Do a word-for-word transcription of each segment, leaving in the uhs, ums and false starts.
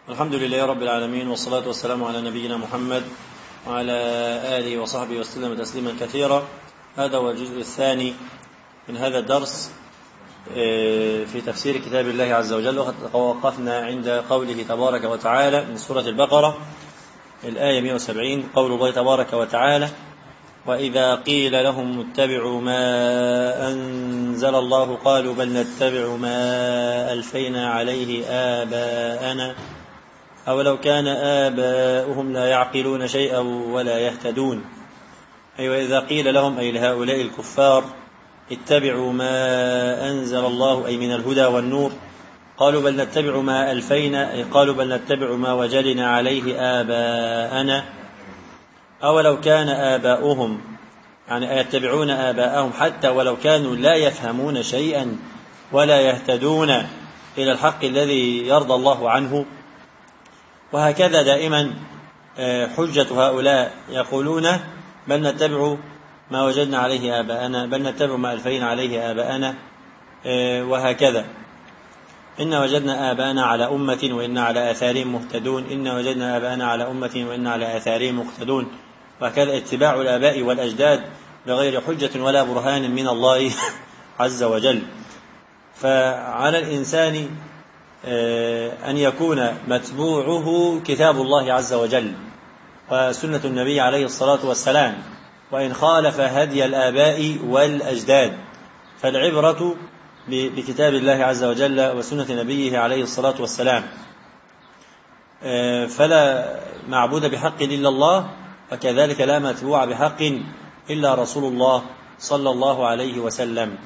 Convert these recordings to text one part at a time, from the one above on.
الحمد لله رب العالمين، والصلاة والسلام على نبينا محمد وعلى آله وصحبه وسلم تسليما كثيرا. هذا هو الجزء الثاني من هذا الدرس في تفسير كتاب الله عز وجل، وقد توقفنا عند قوله تبارك وتعالى من سورة البقرة الآية مئة وسبعين، قول الله تبارك وتعالى: وإذا قيل لهم اتبعوا ما أنزل الله قالوا بل نتبع ما ألفينا عليه آباءنا أولو كان آباؤهم لا يعقلون شيئا ولا يهتدون. أي وإذا قيل لهم، أي لهؤلاء الكفار، اتبعوا ما أنزل الله أي من الهدى والنور، قالوا بل نتبع ما ألفينا، أي قالوا بل نتبع ما وجدنا عليه آباءنا أولو كان آباؤهم، يعني يتبعون آباءهم حتى ولو كانوا لا يفهمون شيئا ولا يهتدون إلى الحق الذي يرضى الله عنه. وهكذا دائما حجة هؤلاء، يقولون بل نتبع ما وجدنا عليه آباءنا، بل نتبع ما ألفينا عليه آباءنا، وهكذا. إن وجدنا آباءنا على أمة وإن على آثارهم مهتدون، إن وجدنا آباءنا على أمة وإن على آثارهم مقتدون. وهكذا اتباع الآباء والأجداد بغير حجة ولا برهان من الله عز وجل. فعلى الإنسان أن يكون متبوعه كتاب الله عز وجل وسنة النبي عليه الصلاة والسلام، وإن خالف هدي الآباء والأجداد فالعبرة بكتاب الله عز وجل وسنة نبيه عليه الصلاة والسلام. فلا معبود بحق إلا الله، وكذلك لا متبوع بحق إلا رسول الله صلى الله عليه وسلم.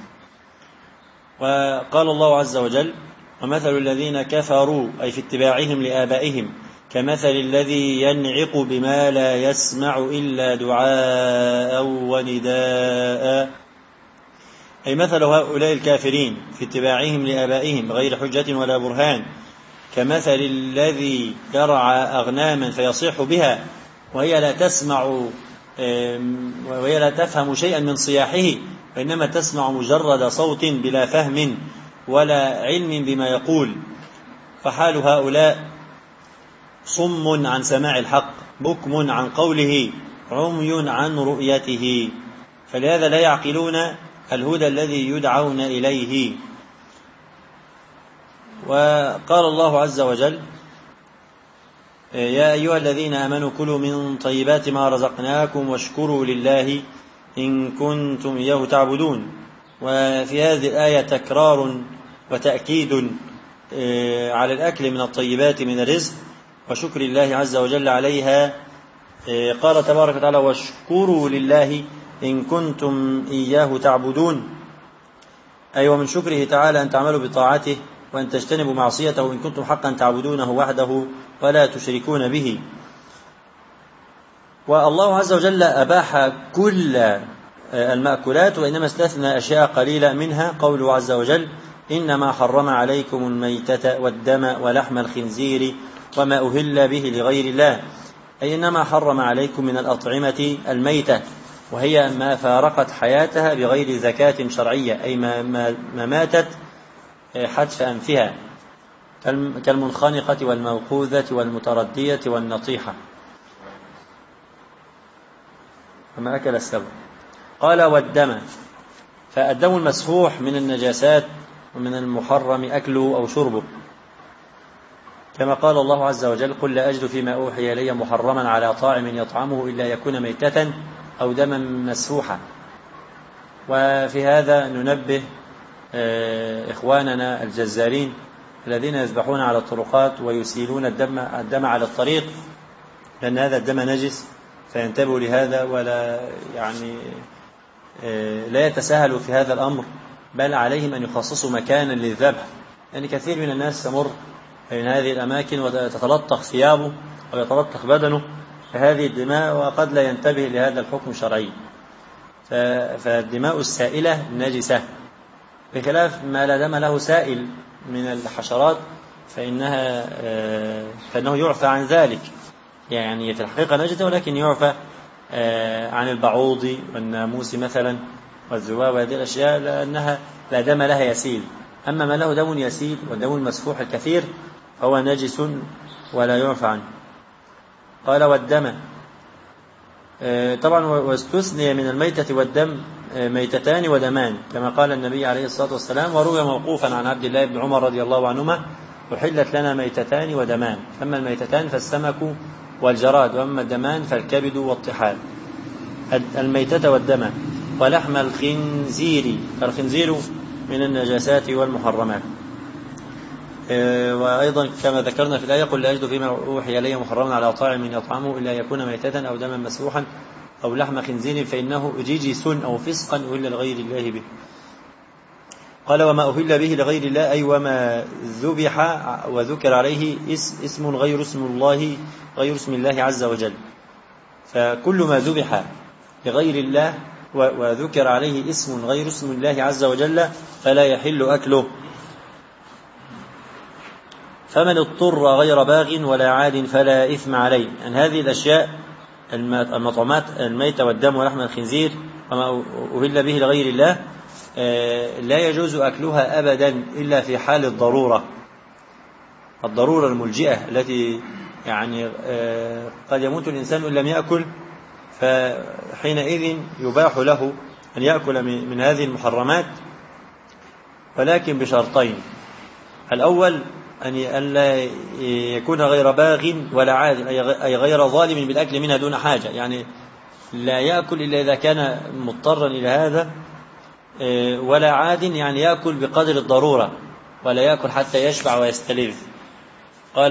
وقال الله عز وجل: ومثل الذين كفروا، أي في اتباعهم لآبائهم، كمثل الذي ينعق بما لا يسمع إلا دعاء ونداء. أي مثل هؤلاء الكافرين في اتباعهم لآبائهم بغير حجة ولا برهان كمثل الذي يرعى أغناما فيصيح بها وهي لا تسمع وهي لا تفهم شيئا من صياحه، وإنما تسمع مجرد صوت بلا فهم ولا علم بما يقول. فحال هؤلاء صم عن سماع الحق، بكم عن قوله، عمي عن رؤيته، فلهذا لا يعقلون الهدى الذي يدعون إليه. وقال الله عز وجل: يا أيها الذين آمنوا كلوا من طيبات ما رزقناكم واشكروا لله إن كنتم إياه تعبدون. وفي هذه الآية تكرار وتأكيد على الأكل من الطيبات من الرزق وشكر الله عز وجل عليها. قال تبارك وتعالى: واشكروا لله إن كنتم إياه تعبدون، أي ومن شكره تعالى أن تعملوا بطاعته وأن تجتنبوا معصيته إن كنتم حقا تعبدونه وحده ولا تشركون به. والله عز وجل أباح كل المأكولات، وإنما استثنى أشياء قليلة منها، قوله عز وجل: إنما حرم عليكم الميتة والدم ولحم الخنزير وما أهل به لغير الله، أي إنما حرم عليكم من الأطعمة الميتة، وهي ما فارقت حياتها بغير زكاة شرعية، أي ما, ما, ما ماتت حتف أنفها، كالمنخنقة والموقوذة والمتردية والنطيحة وما أكل السبع. قال: والدم، فالدم المسفوح من النجاسات ومن المحرم أكله أو شربه، كما قال الله عز وجل: قل لا أجد فيما أوحي إلي محرما على طاعم يطعمه إلا يكون ميتة أو دما مسفوحا. وفي هذا ننبه إخواننا الجزارين الذين يذبحون على الطرقات ويسيلون الدم, الدم على الطريق، لأن هذا الدم نجس، فينتبهوا لهذا ولا يعني لا يتساهلوا في هذا الأمر، بل عليهم أن يخصصوا مكانا للذبح، يعني كثير من الناس تمر بين هذه الأماكن وتتلطخ ثيابه ويتلطخ بدنه فهذه الدماء، وقد لا ينتبه لهذا الحكم الشرعي. فالدماء السائلة نجسة، بخلاف ما لا دم له سائل من الحشرات فإنها فإنه يعفى عن ذلك، يعني في الحقيقة نجسة ولكن يعفى عن البعوض والناموس مثلا والذباب وهذه الأشياء لأنها لا دم لها يسيل. أما ما له دم يسيل والدم المسفوح الكثير فهو نجس ولا يعفى عنه. قال والدم، طبعا واستثني من الميتة والدم ميتتان ودمان كما قال النبي عليه الصلاة والسلام، وروي موقوفا عن عبد الله بن عمر رضي الله عنهما أحلت لنا ميتتان ودمان، أما الميتتان فالسمك والجراد، وأما الدمان فالكبد والطحال. الميتة والدم ولحم الخنزير، الخنزير من النجاسات والمحرمات. وأيضا كما ذكرنا في الآية قل لا أجد فيما أوحي إلي محرما على طاعم يطعمه إلا يكون ميتة أو دما مسفوحا أو لحم خنزير فإنه رجس أو فسقا أهل لغير الله به. قال وما أهل به لغير الله أي وما ذبح وذكر عليه اسم غير اسم الله غير اسم الله عز وجل، فكل ما ذبح لغير الله وذكر عليه اسم غير اسم الله عز وجل فلا يحل أكله. فمن اضطر غير باغ ولا عاد فلا إثم عليه. أن هذه الأشياء المطعمات الميتة والدم ولحم الخنزير وما أهل به لغير الله لا يجوز أكلها أبدا إلا في حال الضرورة، الضرورة الملجئة التي يعني قد يموت الإنسان إن لم يأكل، فحينئذ يباح له أن يأكل من هذه المحرمات، ولكن بشرطين: الأول أن لا يكون غير باغ ولا عاد، أي غير ظالم بالأكل منها دون حاجة، يعني لا يأكل إلا إذا كان مضطرا إلى هذا، ولا عاد يعني يأكل بقدر الضرورة ولا يأكل حتى يشبع ويستلذ. قال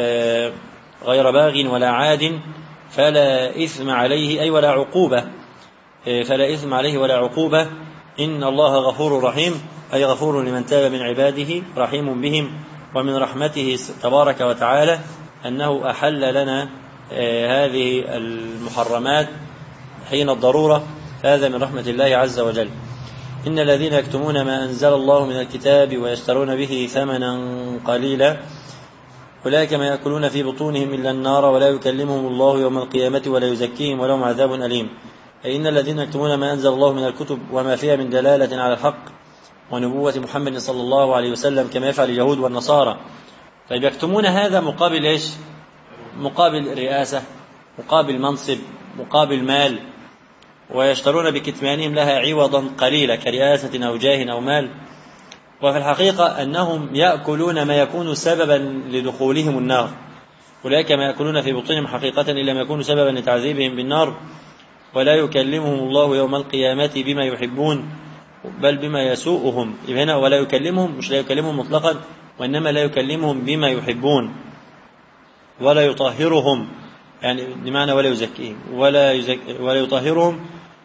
غير باغ ولا عاد فلا إثم عليه أي ولا عقوبة، فلا إثم عليه ولا عقوبة، إن الله غفور رحيم أي غفور لمن تاب من عباده رحيم بهم. ومن رحمته تبارك وتعالى أنه أحل لنا هذه المحرمات حين الضرورة، هذا من رحمة الله عز وجل. إن الذين يكتمون ما أنزل الله من الكتاب ويشترون به ثمنا قليلا أولئك ما يأكلون في بطونهم إلا النار ولا يكلمهم الله يوم القيامة ولا يزكيهم ولهم عذاب أليم. أي إن الذين يكتمون ما أنزل الله من الكتب وما فيها من دلالة على الحق ونبوة محمد صلى الله عليه وسلم كما يفعل اليهود والنصارى. طيب يكتمون هذا مقابل إيش؟ مقابل رئاسة، مقابل منصب، مقابل مال، ويشترون بكتمانهم لها عوضا قليلا كرئاسة أو جاه أو مال. وفي الحقيقة أنهم يأكلون ما يكون سببا لدخولهم النار، أولئك ما يأكلون في بطونهم حقيقة إلا ما يكون سببا لتعذيبهم بالنار ولا يكلمهم الله يوم القيامة بما يحبون بل بما يسوءهم. هنا ولا يكلمهم مش لا يكلمهم مطلقا، وإنما لا يكلمهم بما يحبون ولا يطهرهم، يعني بمعنى ولا يزكيهم ولا, يزك ولا يطهرهم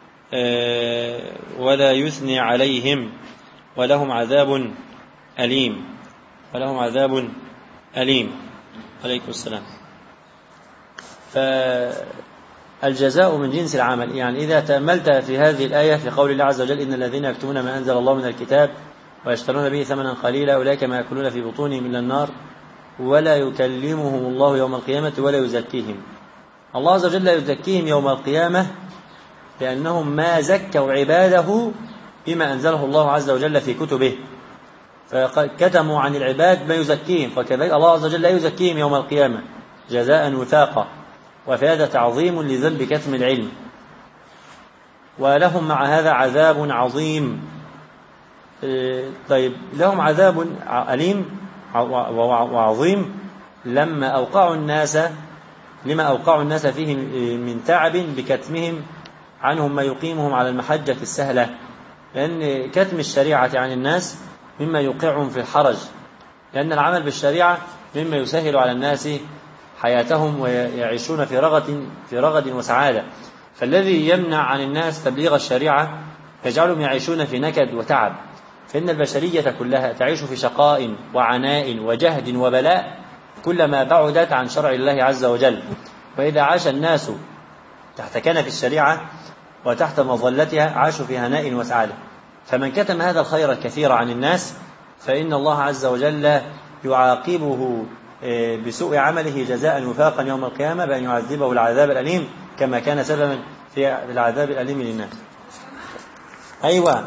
ولا يثني عليهم ولهم عذاب أليم، ولهم عذاب أليم. عليكم السلام. فالجزاء من جنس العمل، يعني إذا تأملت في هذه الآية في قول الله عز وجل إن الذين يكتمون ما أنزل الله من الكتاب ويشترون به ثمنا قليلا أولئك ما يأكلون في بطونهم إلا النار ولا يكلمهم الله يوم القيامة ولا يزكيهم. الله عز وجل لا يزكيهم يوم القيامة لأنهم ما زكوا عباده بما أنزله الله عز وجل في كتبه، فكتموا عن العباد ما يزكيهم، فكذلك الله عز وجل لا يزكيهم يوم القيامة جزاء وثاقا، وفي هذا تعظيم لذنب كتم العلم، ولهم مع هذا عذاب عظيم. طيب لهم عذاب أليم وعظيم لما أوقعوا الناس لما أوقعوا الناس فيه من تعب بكتمهم عنهم ما يقيمهم على المحجة السهلة، لأن كتم الشريعة عن الناس مما يوقعهم في الحرج، لأن العمل بالشريعة مما يسهل على الناس حياتهم ويعيشون في رغد في رغد وسعادة، فالذي يمنع عن الناس تبليغ الشريعة يجعلهم يعيشون في نكد وتعب، فإن البشرية كلها تعيش في شقاء وعناء وجهد وبلاء كلما بعدت عن شرع الله عز وجل. وإذا عاش الناس تحت كنف الشريعة وتحت مظلتها عاشوا في هناء وسعادة، فمن كتم هذا الخير الكثير عن الناس فإن الله عز وجل يعاقبه بسوء عمله جزاء وفاقا يوم القيامة بأن يعذبه العذاب الأليم كما كان سببا في العذاب الأليم للناس. أيوة.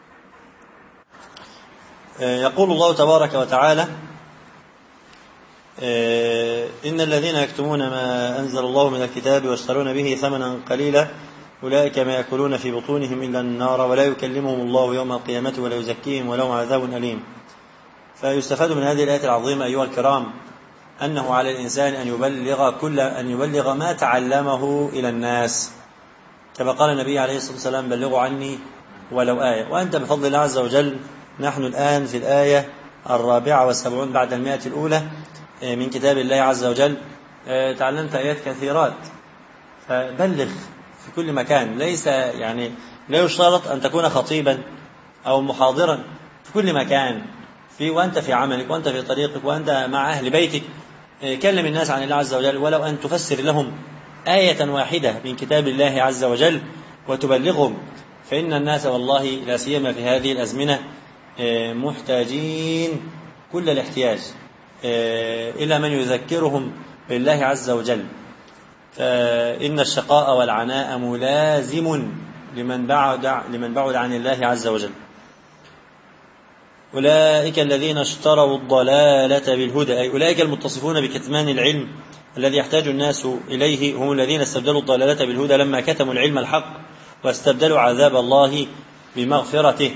يقول الله تبارك وتعالى إن الذين يكتمون ما أنزل الله من الكتاب ويشترون به ثمنا قليلا أولئك ما يأكلون في بطونهم إلا النار ولا يكلمهم الله يوم القيامة ولا يزكيهم ولهم عذاب أليم. فيستفاد من هذه الآية العظيمة أيها الكرام أنه على الإنسان أن يبلغ كل أن يبلغ ما تعلمه إلى الناس، كما قال النبي عليه الصلاة والسلام بلغوا عني ولو آية. وأنت بفضل الله عز وجل نحن الآن في الآية الرابعة والسبعون بعد المائة الأولى من كتاب الله عز وجل، تعلمت آيات كثيرات، فبلغ في كل مكان. ليس يعني لا يشترط أن تكون خطيبا أو محاضرا، في كل مكان، في وأنت في عملك وأنت في طريقك وأنت مع أهل بيتك، كلم الناس عن الله عز وجل، ولو أن تفسر لهم آية واحدة من كتاب الله عز وجل وتبلغهم، فإن الناس والله لا سيما في هذه الأزمنة محتاجين كل الاحتياج إلى من يذكرهم بالله عز وجل. فإن الشقاء والعناء ملازم لمن بعد لمن بعد عن الله عز وجل. أولئك الذين اشتروا الضلالة بالهدى، أي أولئك المتصفون بكتمان العلم الذي يحتاج الناس إليه، هم الذين استبدلوا الضلالة بالهدى لما كتموا العلم الحق واستبدلوا عذاب الله بمغفرته.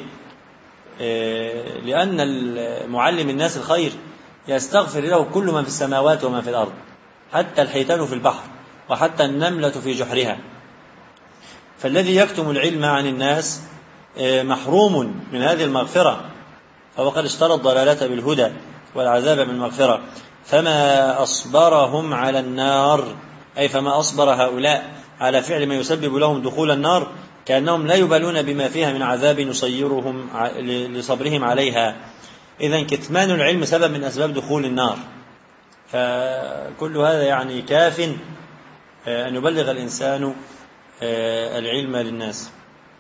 لأن المعلم الناس الخير يستغفر له كل من في السماوات وما في الأرض، حتى الحيتان في البحر وحتى النملة في جحرها. فالذي يكتم العلم عن الناس محروم من هذه المغفرة، فهو قد اشترى الضلالة بالهدى والعذاب بالمغفرة. فما أصبرهم على النار، أي فما أصبر هؤلاء على فعل ما يسبب لهم دخول النار، كأنهم لا يبالون بما فيها من عذاب يصيرهم لصبرهم عليها. إذن كتمان العلم سبب من أسباب دخول النار، فكل هذا يعني كاف أن يبلغ الإنسان العلم للناس.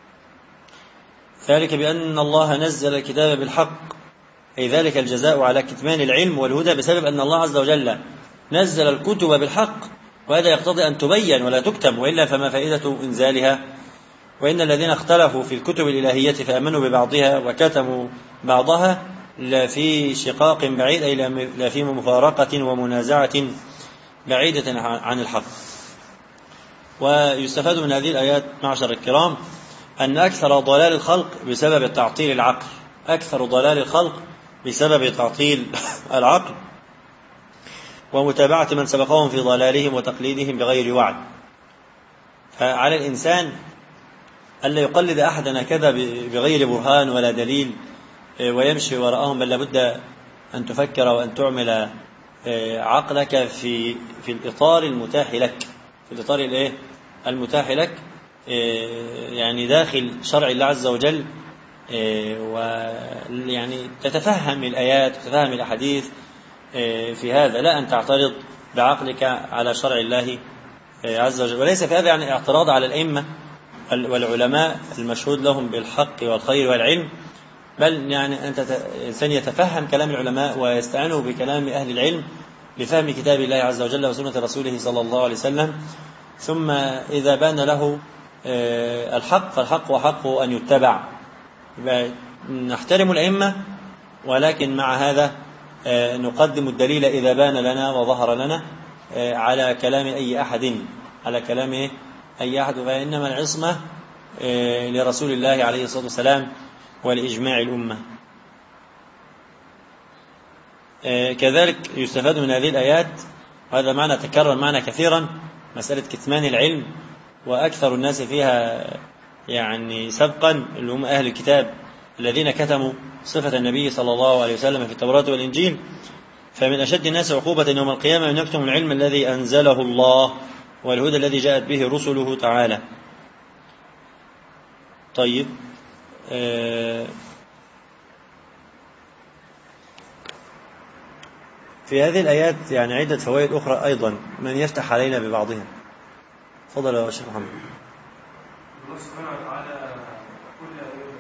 ذلك بأن الله نزل الكتاب بالحق، أي ذلك الجزاء على كتمان العلم والهدى بسبب أن الله عز وجل نزل الكتب بالحق، وهذا يقتضي أن تبين ولا تكتم، وإلا فما فائدة إنزالها. وإن الذين اختلفوا في الكتب الإلهية فأمنوا ببعضها وكتموا بعضها لفي شقاق بعيد، أي لفي مفارقة ومنازعة بعيدة عن الحق. ويستفاد من هذه الآيات معشر الكرام أن أكثر ضلال الخلق بسبب تعطيل العقل، أكثر ضلال الخلق بسبب تعطيل العقل ومتابعة من سبقهم في ضلالهم وتقليدهم بغير وعي. فعلى الإنسان ألا يقلد أحدا كذا بغير برهان ولا دليل ويمشي وراءهم، بل لابد أن تفكر وأن تعمل عقلك في في الإطار المتاح لك، في الإطار الإيه المتاح لك، يعني داخل شرع الله عز وجل، ويعني تتفهم الآيات وتتفهم الأحاديث في هذا، لا أن تعترض بعقلك على شرع الله عز وجل. وليس في هذا يعني اعتراض على الأئمة والعلماء المشهود لهم بالحق والخير والعلم، بل يعني أنت إنسان يتفهم كلام العلماء ويستعينوا بكلام أهل العلم لفهم كتاب الله عز وجل وسنة رسوله صلى الله عليه وسلم. ثم إذا بان له الحق فالحق وحقه أن يتبع. نحترم الأئمة، ولكن مع هذا نقدم الدليل إذا بان لنا وظهر لنا على كلام أي أحد على كلام أي أحد فإنما العصمة لرسول الله عليه الصلاة والسلام ولإجماع الأمة. كذلك يستفاد من هذه الآيات، وهذا معنى تكرر معنا كثيرا، مسألة كتمان العلم، وأكثر الناس فيها يعني سبقا اللي هم أهل الكتاب الذين كتموا صفة النبي صلى الله عليه وسلم في التوراة والإنجيل. فمن أشد الناس عقوبة يوم القيامة من يكتم العلم الذي أنزله الله والهدى الذي جاءت به رسله تعالى. طيب، في هذه الآيات يعني عدة فوائد أخرى أيضا من يفتح علينا ببعضها. تفضل يا شيخ محمد. الله سبحانه وتعالى كل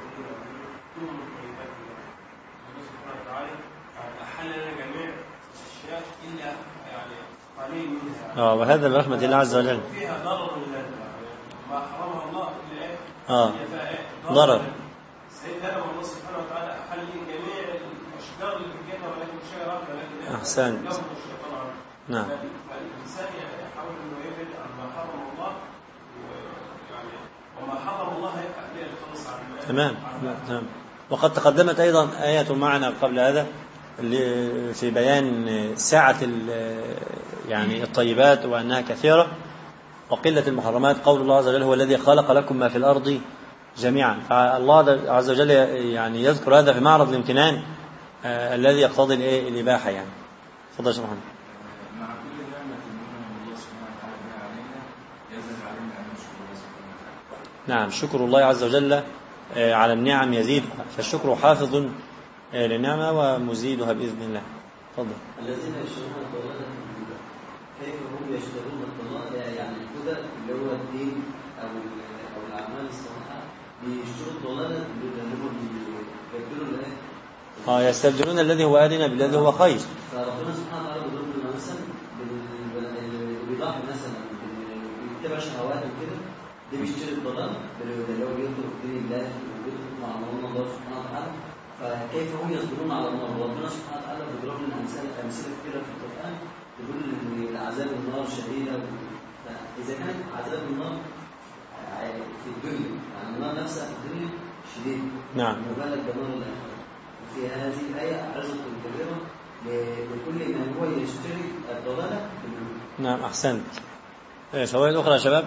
الله سبحانه وتعالى أحل لنا جميع الأشياء إلا يعني قليل منها. آه وهذا برحمة الله عز وجل. فيها ضرر لله، ما حرمها الله إلا إيه؟ آه ضرر. سيدنا الله سبحانه وتعالى أحل جميع الأشجار اللي في الجنة، ولكن شجرة ولكن أحسنت. نعم. فالإنسان يحاول أنه يبعد عن ما حرم الله، ويعني وما حرم الله يبقى يخلص عن. تمام تمام. وقد تقدمت أيضا آية معنا قبل هذا في بيان سعة يعني الطيبات وأنها كثيرة وقلة المحرمات. قول الله عز وجل هو الذي خلق لكم ما في الأرض جميعا. فالله عز وجل يعني يذكر هذا في معرض الامتنان آه الذي يقتضي الايه الإباحة. يعني تفضل يا شيخ محمد. مع كل نعمة من الله سبحانه وتعالى علينا يجب علينا أن نشكر الله سبحانه وتعالى. نعم، شكر الله عز وجل آه على النعم يزيد، فالشكر حافظ آه للنعمة ومزيدها بإذن الله. تفضل. الذين يشترون الضلالة كيف هم يشترون الضلالة؟ يعني الهدى اللي هو الدين أو أو الأعمال الصالحة بيشتروا الضلالة اللي هم بيبدلوا الآية. اه يستبدلون الذي هو أدنى بالذي هو خير. فربنا سبحانه وتعالى بيضرب لنا مثلا اللي بيضحي مثلا بيتبع شهواته وكده، ده بيشتري الضلال اللي هو بيطلب دين الله وبيطلب مع الله سبحانه وتعالى. فكيف هم يصبرون على النار؟ ربنا سبحانه وتعالى بيضرب لنا أمثلة أمثلة كثيرة في القرآن تقول إن عذاب النار شديدة. فإذا كانت عذاب النار في الدنيا، يعني النار نفسها في الدنيا شديد، نعم، وبالك بنار الآخرة. في هذه الآية عظة كبيرة لكل من هو يشتري الضلالة. نعم أحسنت. فوائد أخرى يا شباب.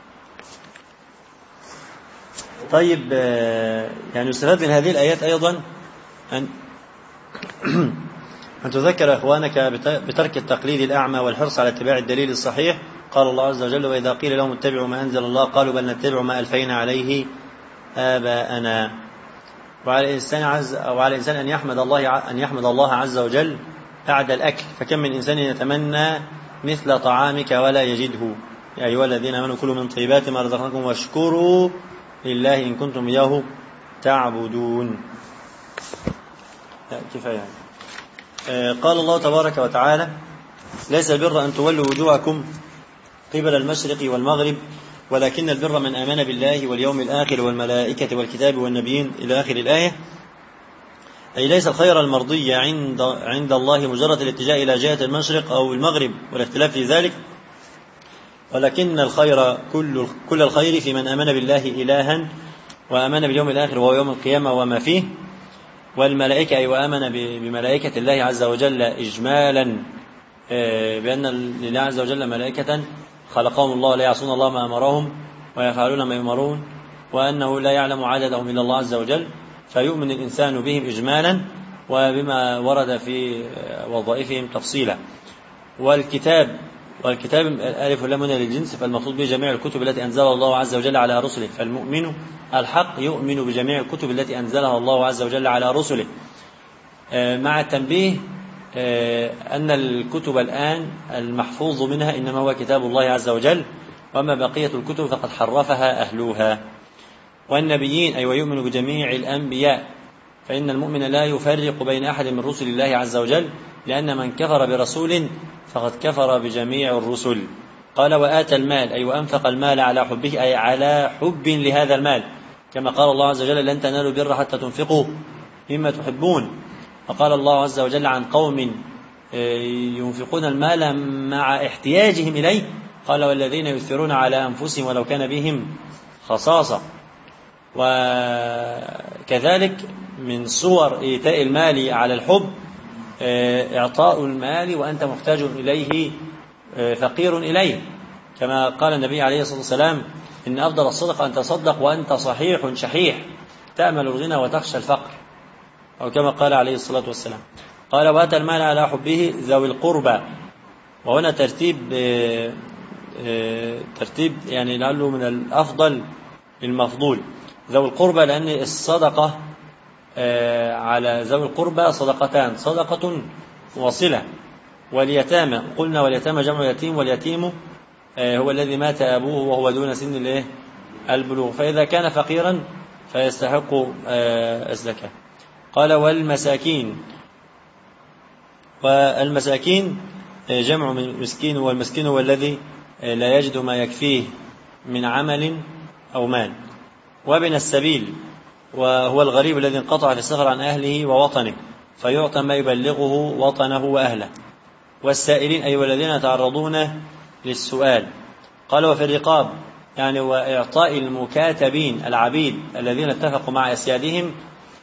طيب يعني يستفاد من هذه الآيات أيضا أن أن تذكر إخوانك بترك التقليد الأعمى والحرص على اتباع الدليل الصحيح. قال الله عز وجل وإذا قيل لهم اتبعوا ما أنزل الله قالوا بل نتبع ما ألفينا عليه آباءنا. وعلى الإنسان عز وعلى الإنسان أن يحمد الله أن يحمد الله عز وجل بعد الأكل. فكم من إنسان يتمنى مثل طعامك ولا يجده. يا أيها الذين آمنوا كلوا من طيبات ما رزقناكم واشكروا لله إن كنتم إياه تعبدون. كفاية يعني. آه قال الله تبارك وتعالى ليس البر أن تولوا وجوهكم قبل المشرق والمغرب ولكن البر من آمن بالله واليوم الآخر والملائكة والكتاب والنبيين إلى آخر الآية. أي ليس الخير المرضي عند عند الله مجرد الاتجاه إلى جهة المشرق أو المغرب والاختلاف في ذلك، ولكن الخير كل كل الخير في من آمن بالله إلها وآمن باليوم الآخر وهو يوم القيامة وما فيه، والملائكة أي وآمن بملائكة الله عز وجل إجمالا بأن لله عز وجل ملائكة خلقهم الله لا يعصون الله ما أمرهم ويفعلون ما يؤمرون، وأنه لا يعلم عددهم إلا الله عز وجل، فيؤمن الإنسان بهم إجمالا وبما ورد في وظائفهم تفصيلا. والكتاب والكتاب الألف واللام هنا للجنس، فالمقصود به جميع الكتب التي أنزلها الله عز وجل على رسله، فالمؤمن الحق يؤمن بجميع الكتب التي أنزلها الله عز وجل على رسله، مع التنبيه أن الكتب الآن المحفوظ منها إنما هو كتاب الله عز وجل، وما بقية الكتب فقد حرفها أهلها. والنبيين أي ويؤمن بجميع الأنبياء، فإن المؤمن لا يفرق بين أحد من رسل الله عز وجل، لأن من كفر برسول فقد كفر بجميع الرسل. قال وآتى المال أي وأنفق المال على حبه أي على حب لهذا المال، كما قال الله عز وجل لن تنالوا البر حتى تنفقوا مما تحبون. وقال الله عز وجل عن قوم ينفقون المال مع احتياجهم إليه قال والذين يؤثرون على أنفسهم ولو كان بهم خصاصة. وكذلك من صور إيتاء المال على الحب إعطاء المال وأنت محتاج إليه فقير إليه، كما قال النبي عليه الصلاة والسلام إن أفضل الصدقة أن تصدق وأنت صحيح شحيح تأمل الغنى وتخشى الفقر، أو كما قال عليه الصلاة والسلام. قال وآتى المال على حبه ذوي القربى، وهنا ترتيب ترتيب يعني لعله من الأفضل للمفضول ذوي القربى، لأن الصدقة على ذوي القربى صدقتان، صدقة وصلة. واليتامى قلنا واليتامى جمع يتيم، واليتيم هو الذي مات أبوه وهو دون سن البلوغ، فإذا كان فقيرا فيستحق الزكاة. قال والمساكين، والمساكين جمع من مسكين، والمسكين هو الذي لا يجد ما يكفيه من عمل أو مال. وابن السبيل وهو الغريب الذي انقطع في السفر عن أهله ووطنه فيعطى ما يبلغه وطنه وأهله. والسائلين أي والذين يتعرضون للسؤال. قال وفي الرقاب يعني وإعطاء المكاتبين العبيد الذين اتفقوا مع أسيادهم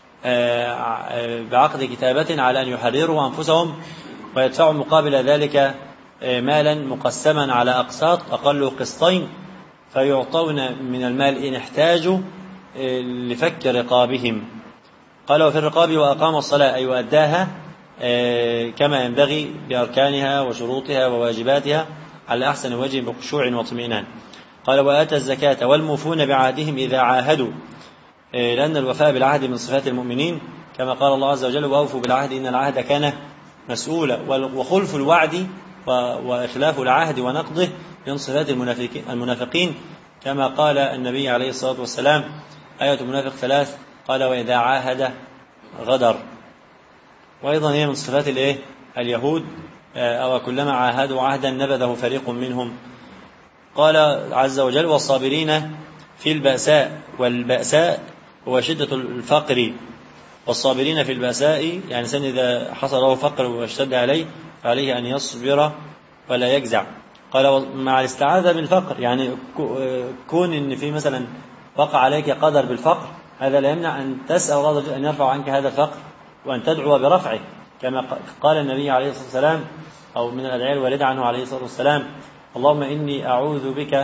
بعقد كتابة على أن يحرروا أنفسهم ويدفعوا مقابل ذلك مالا مقسما على أقساط أقل قسطين فيعطون من المال إن احتاجوا لفك رقابهم. قال وفي الرقاب وأقام الصلاة أي وأداها كما ينبغي بأركانها وشروطها وواجباتها على أحسن وجه بخشوع واطمئنان. قال وآتى الزكاة والموفون بعهدهم إذا عاهدوا لأن الوفاء بالعهد من صفات المؤمنين كما قال الله عز وجل وأوفوا بالعهد إن العهد كان مسؤولا. وخلف الوعد وإخلاف العهد ونقضه من صفات المنافقين كما قال النبي عليه الصلاة والسلام آية المنافق ثلاث قال وإذا عاهد غدر. وأيضا هي من صفات الإيه اليهود أو كلما عاهدوا عهدا نبذه فريق منهم. قال عز وجل والصابرين في البأساء والبأساء هو شدة الفقر والصابرين في البأساء يعني الإنسان إذا حصل له فقر واشتد عليه فعليه أن يصبر ولا يجزع. قال مع الاستعاذة بالفقر يعني كون إن في مثلا وقع عليك قدر بالفقر هذا لا يمنع أن تسأل الله أن يرفع عنك هذا الفقر وأن تدعو برفعه كما قال النبي عليه الصلاة والسلام أو من الأدعية الواردة عنه عليه الصلاة والسلام اللهم إني أعوذ بك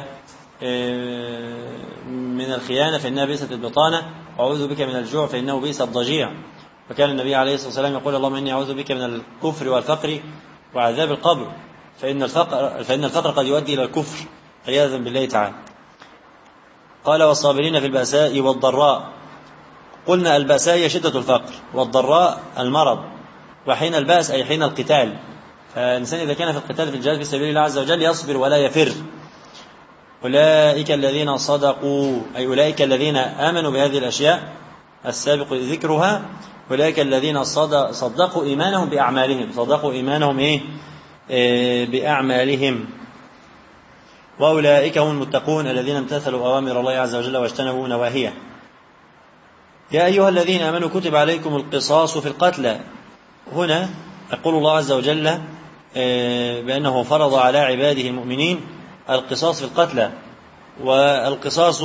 من الخيانة فإنها بئست البطانة وأعوذ بك من الجوع فإنه بئس الضجيع. وكان النبي عليه الصلاة والسلام يقول اللهم إني أعوذ بك من الكفر والفقر وعذاب القبر فإن الفقر, فإن الفقر قد يؤدي إلى الكفر عياذا بالله تعالى. قال والصابرين في البأساء والضراء قلنا البأساء هي شدة الفقر والضراء المرض وحين البأس أي حين القتال فالإنسان إذا كان في القتال في الجهاد في سبيل الله عز وجل يصبر ولا يفر. أولئك الذين صدقوا أي أولئك الذين آمنوا بهذه الأشياء السابق ذكرها أولئك الذين صدقوا إيمانهم بأعمالهم صدقوا إيمانهم إيه؟ إيه بأعمالهم. وأولئك هم المتقون الذين امتثلوا أوامر الله عز وجل واجتنبوا نواهيه. يا أيها الذين آمنوا كتب عليكم القصاص في القتلى. هنا يقول الله عز وجل بأنه فرض على عباده المؤمنين القصاص في القتلى والقصاص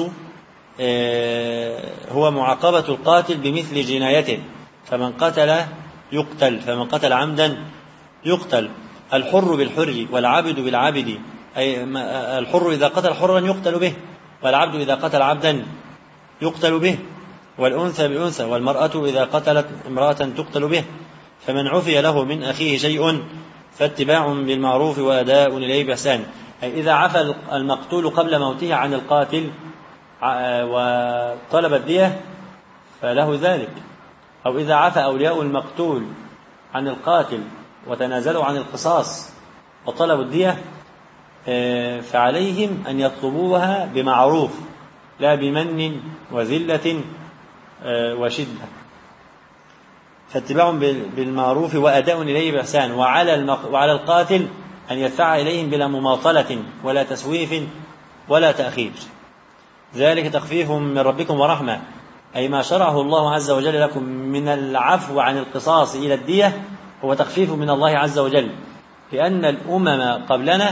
هو معاقبة القاتل بمثل جنايته فمن قتل يقتل فمن قتل عمدا يقتل. الحر بالحر والعبد بالعبد أي الحر إذا قتل حرا يقتل به والعبد إذا قتل عبدا يقتل به والأنثى بالأنثى والمرأة إذا قتلت امرأة تقتل به. فمن عفي له من أخيه شيء فاتباع بالمعروف وأداء إليه بإحسان أي إذا عفى المقتول قبل موته عن القاتل وطلب الدية فله ذلك أو إذا عفى أولياء المقتول عن القاتل وتنازلوا عن القصاص وطلبوا الدية فعليهم أن يطلبوها بمعروف لا بمن وذلة وشدة. فاتباع بالمعروف وأداء إليه بإحسان. وعلى وعلى القاتل أن يدفع إليهم بلا مماطلة ولا تسويف ولا تأخير ذلك تخفيف من ربكم ورحمة أي ما شرعه الله عز وجل لكم من العفو عن القصاص إلى الدية هو تخفيف من الله عز وجل لأن الأمم قبلنا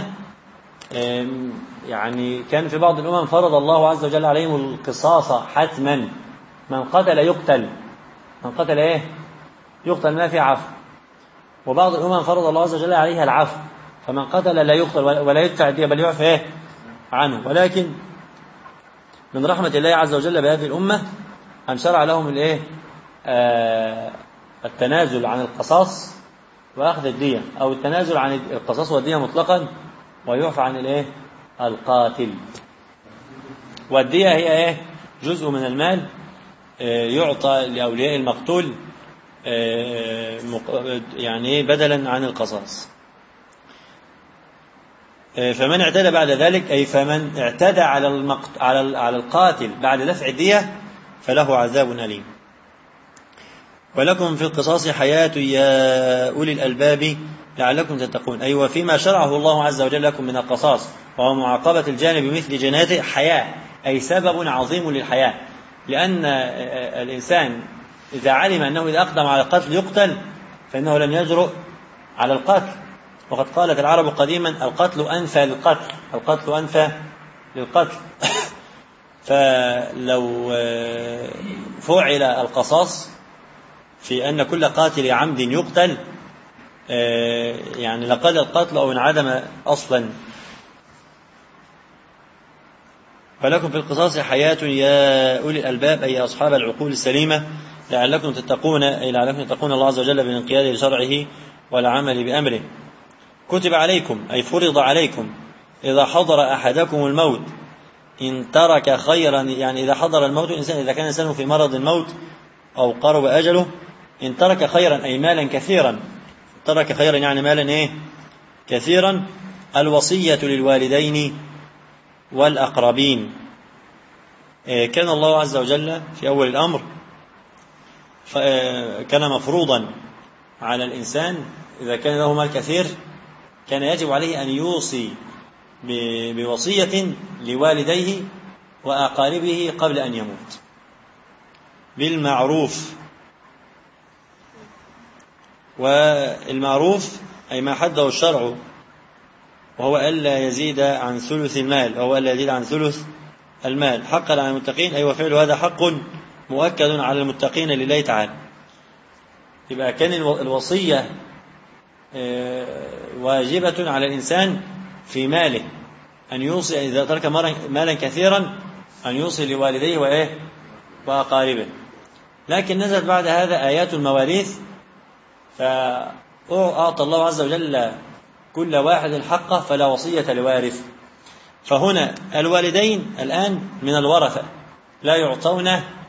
يعني كان في بعض الأمم فرض الله عز وجل عليهم القصاص حتما من قتل يقتل من قتل إيه يقتل ما في عفو. وبعض الأمم فرض الله عز وجل عليها العفو فمن قتل لا يقتل ولا يدفع الدية بل يعفى إيه عنه. ولكن من رحمة الله عز وجل بهذه الأمة أن شرع لهم الإيه آه التنازل عن القصاص وأخذ الدية أو التنازل عن القصاص والدية مطلقا ويعفى عن الإيه القاتل. والدية هي إيه جزء من المال يعطى لأولياء المقتول يعني بدلا عن القصاص. فمن اعتدى بعد ذلك أي فمن اعتدى على المقت... على على القاتل بعد دفع الدية فله عذاب أليم. ولكم في القصاص حياة يا أولي الألباب لعلكم تتقون أي وفيما شرعه الله عز وجل لكم من القصاص وهو معاقبة الجانب بمثل جنايته حياة أي سبب عظيم للحياة لأن الإنسان إذا علم أنه إذا أقدم على القتل يقتل فإنه لن يجرؤ على القتل وقد قالت العرب قديما القتل أنفى للقتل، القتل أنفى للقتل. فلو فعل القصاص في أن كل قاتل عمد يقتل يعني لقل القتل أو انعدم أصلا. فلكم في القصاص حياة يا أولي الألباب أي أصحاب العقول السليمة لعلكم تتقون أي لعلكم تتقون الله عز وجل بالانقياد لشرعه والعمل بأمره. كتب عليكم أي فرض عليكم إذا حضر أحدكم الموت إن ترك خيرا، يعني إذا حضر الموت الإنسان، إذا كان إنسان في مرض الموت أو قرب أجله، إن ترك خيرا أي مالا كثيرا، ترك خيرا يعني مالا إيه كثيرا، الوصية للوالدين والأقربين. كان الله عز وجل في أول الأمر كان مفروضا على الإنسان إذا كان له مال كثير كان يجب عليه أن يوصي بوصية لوالديه وأقاربه قبل أن يموت بالمعروف. والمعروف أي ما حده الشرع، وهو ألا يزيد عن ثلث المال، وهو ألا يزيد عن ثلث المال حقا على المتقين، أي وفعل هذا حق مؤكد على المتقين لله تعالى. يبقى كان الوصية واجبة على الإنسان في ماله أن يوصي إذا ترك مالا كثيرا أن يوصي لوالديه وإيه وأقاربه. لكن نزلت بعد هذا آيات المواريث فأعطى الله عز وجل كل واحد حقه فلا وصية لوارث. فهنا الوالدين الآن من الورثة لا يعطون،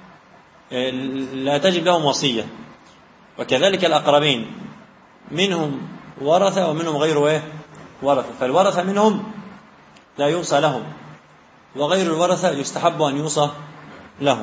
لا تجب لهم وصية، وكذلك الأقربين منهم ورثة ومنهم غير إيه ورثة. فالورثة منهم لا يوصى لهم، وغير الورثة يستحب أن يوصى لهم.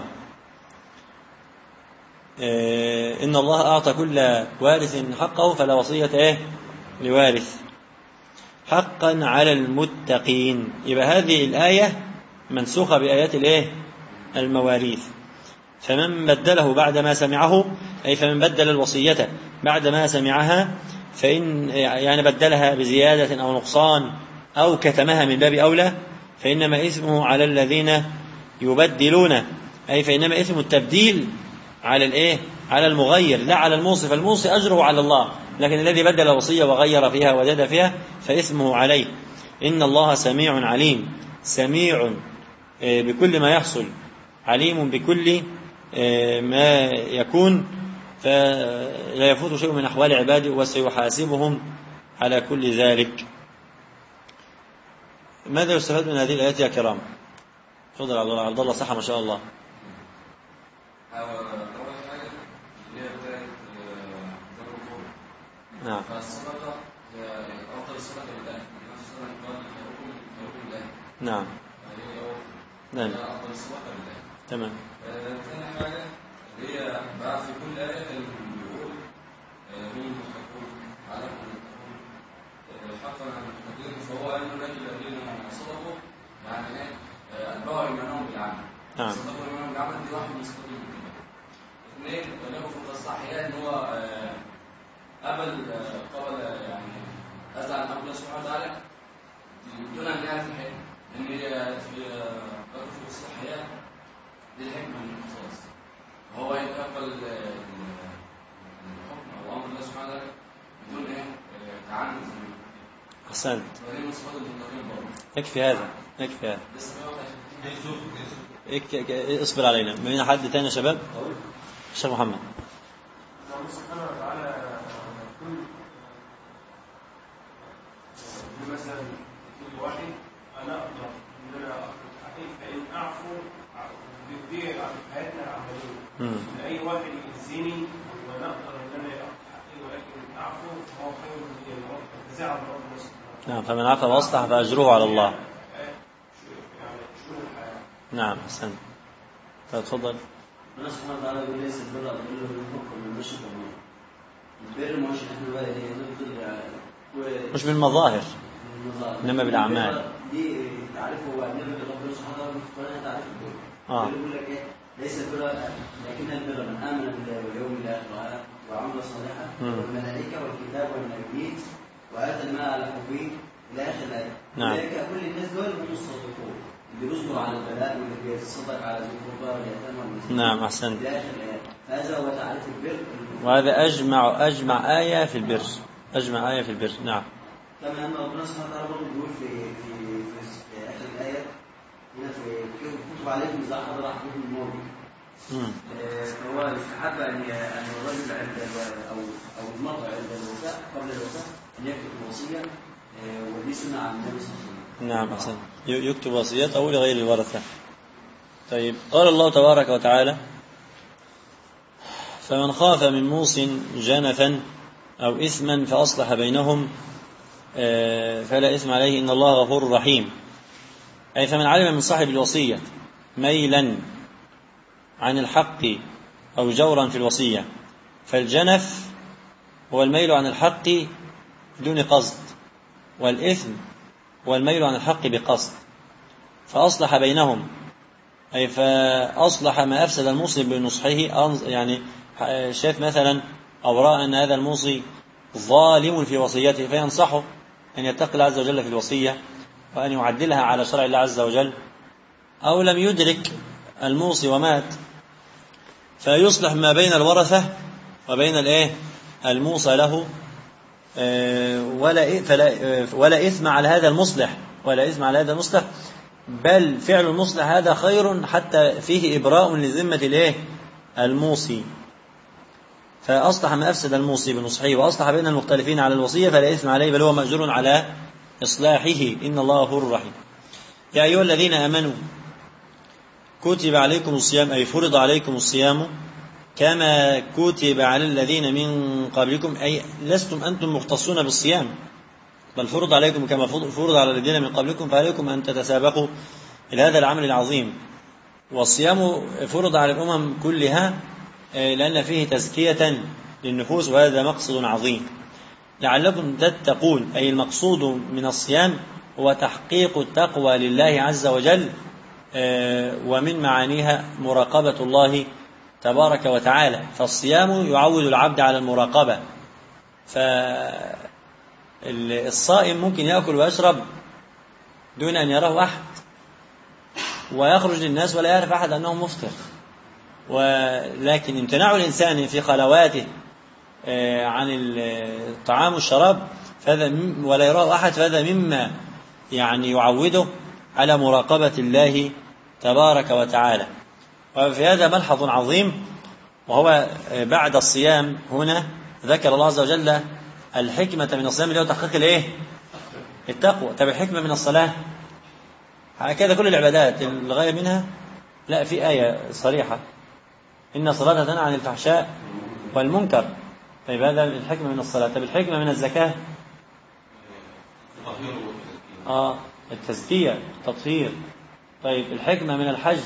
إن الله أعطى كل وارث حقه فلا وصية إيه لوارث حقا على المتقين. يبقى هذه الآية منسوخة بآيات الإيه المواريث. فمن بدله بعد ما سمعه أي فمن بدل الوصية بعد ما سمعها فإن يعني بدلها بزيادة أو نقصان أو كتمها من باب أولى فإنما إثمه على الذين يبدلون، أي فإنما إثم التبديل على الإيه على المغير لا على الموصي. فالموصي أجره على الله، لكن الذي بدل الوصية وغير فيها وزاد فيها فإثمه عليه. إن الله سميع عليم، سميع بكل ما يحصل، عليم بكل ما يكون، فلا يفوت شيء من أحوال عباده وسيحاسبهم على كل ذلك. ماذا يستفاد من هذه الآيات يا كرام؟ تفضل عبد الله. صحة ما شاء الله. نعم. فالصدقة أفضل الصدقة لله، الصدقة قال خيركم لله. نعم. نعم. أفضل الصدقة لله. تمام. ثاني حاجة هي بقى في كل آية بيقول مين المتقون عليكم المتقون حقا على المتقين، فهو قال لك الذين صدقوا يعني ايه أتبعوا إيمانهم بالعمل. نعم. صدقوا إيمانهم بالعمل دي واحد من صفات المتقين. اثنين ولكن في الصحيحة إن هو قبل قبل يعني أزعل عن الله سبحانه وتعالى دون أن يعرف الحكمة، إن في في الصحيحة دي الحكمة من القصاص، وهو يتقبل الحكم أو أمر الله سبحانه وتعالى بدون إيه تعنت. أحسنت. ودي من صفات المتقين برضه. يكفي هذا، يكفي هذا. يكفي. اصبر علينا. من حد تاني يا شباب؟ الشيخ محمد. الله سبحانه وتعالى مثلا كل واحد انا اقدر ان انا اخذ حقي فان اعفو دي حياتنا العمليه ان اي واحد يأذيني ونقدر ان انا اخذ حقي ولكن اعفو فهو خير من الموت فزعل ربنا سبحانه. نعم. فمن عفا واصلح فاجره على الله. يعني شؤون الحياه. نعم. احسنت. تفضل. الله سبحانه وتعالى يقول ليس البر أن تولوا وجوهكم من المشرق والمغرب. البر مش احنا بقى ايه نفضل مش بالمظاهر انما بالاعمال. دي تعرفه هو النبي ربنا سبحانه وتعالى في القرآن تعرف البر. اه يقول لك ايه ليس البر لكن البر من آمن بالله واليوم الآخر وعمل صالحا والملائكة والكتاب والنبيين وآتى المال على حبه إلى آخر الآية. نعم. أولئك كل الناس دول هم الصادقون اللي بيصبروا على البلاء واللي بيتصدق على ذي القربى واليتامى والمساكين. نعم أحسنت. إلى آخر الآية. هذا هو تعريف البر. وهذا أجمع أجمع آية في البر، أجمع آية في البر. نعم. كما أن ربنا سبحانه وتعالى برضه بيقول في في في آخر الآية هنا في كتب عليكم إذا حضر أحدكم الموت. هو يستحب أن أن الرجل عند أو أو المرأة عند الوفاة قبل الوفاة أن يكتب وصية، ودي سنة عن النبي صلى الله عليه وسلم. نعم أحسن. يكتب وصيته أو لغير الورثة. طيب قال الله تبارك وتعالى: فمن خاف من موص جنفا أو إثما فأصلح بينهم فلا إثم عليه إن الله غفور رحيم. أي فمن علم من صاحب الوصية ميلا عن الحق أو جورا في الوصية، فالجنف هو الميل عن الحق بدون قصد، والإثم هو الميل عن الحق بقصد، فأصلح بينهم أي فأصلح ما أفسد الموصي بنصحه. يعني شاف مثلا أو رأى أن هذا الموصي ظالم في وصيته فينصحه أن يتقي الله عز وجل في الوصية وأن يعدلها على شرع الله عز وجل، أو لم يدرك الموصي ومات فيصلح ما بين الورثة وبين الإيه الموصى له، ولا ولا إثم على هذا المصلح ولا إثم على هذا المصلح، بل فعل المصلح هذا خير حتى فيه إبراء لذمة الإيه الموصي. فأصلح ما أفسد الموصي بنصحه وأصلح بين المختلفين على الوصية فلا إثم عليه بل هو مأجور على إصلاحه إن الله غفور رحيم. يا أيها الذين آمنوا كتب عليكم الصيام أي فرض عليكم الصيام كما كتب على الذين من قبلكم، أي لستم أنتم مختصون بالصيام بل فرض عليكم كما فرض على الذين من قبلكم، فعليكم أن تتسابقوا إلى هذا العمل العظيم. والصيام فرض على الأمم كلها لأن فيه تزكية للنفوس وهذا مقصد عظيم لعلكم تتقون، أي المقصود من الصيام هو تحقيق التقوى لله عز وجل، ومن معانيها مراقبة الله تبارك وتعالى. فالصيام يعود العبد على المراقبة، فالصائم ممكن يأكل ويشرب دون أن يراه أحد ويخرج للناس ولا يعرف أحد أنه مفطر، ولكن امتناع الإنسان في خلواته عن الطعام والشراب فهذا ولا يراه أحد فهذا مما يعني يعوده على مراقبة الله تبارك وتعالى. وفي هذا ملحظ عظيم، وهو بعد الصيام هنا ذكر الله عز وجل الحكمة من الصيام اللي هو تحقيق الايه التقوى. طب الحكمة من الصلاة هكذا كل العبادات الغاية منها لا، في آية صريحة إن الصلاة تنهى عن الفحشاء والمنكر. طيب هذا الحكمة من الصلاة. طب الحكمة من الزكاة آه التزكية التطهير. طيب الحكمة من الحج،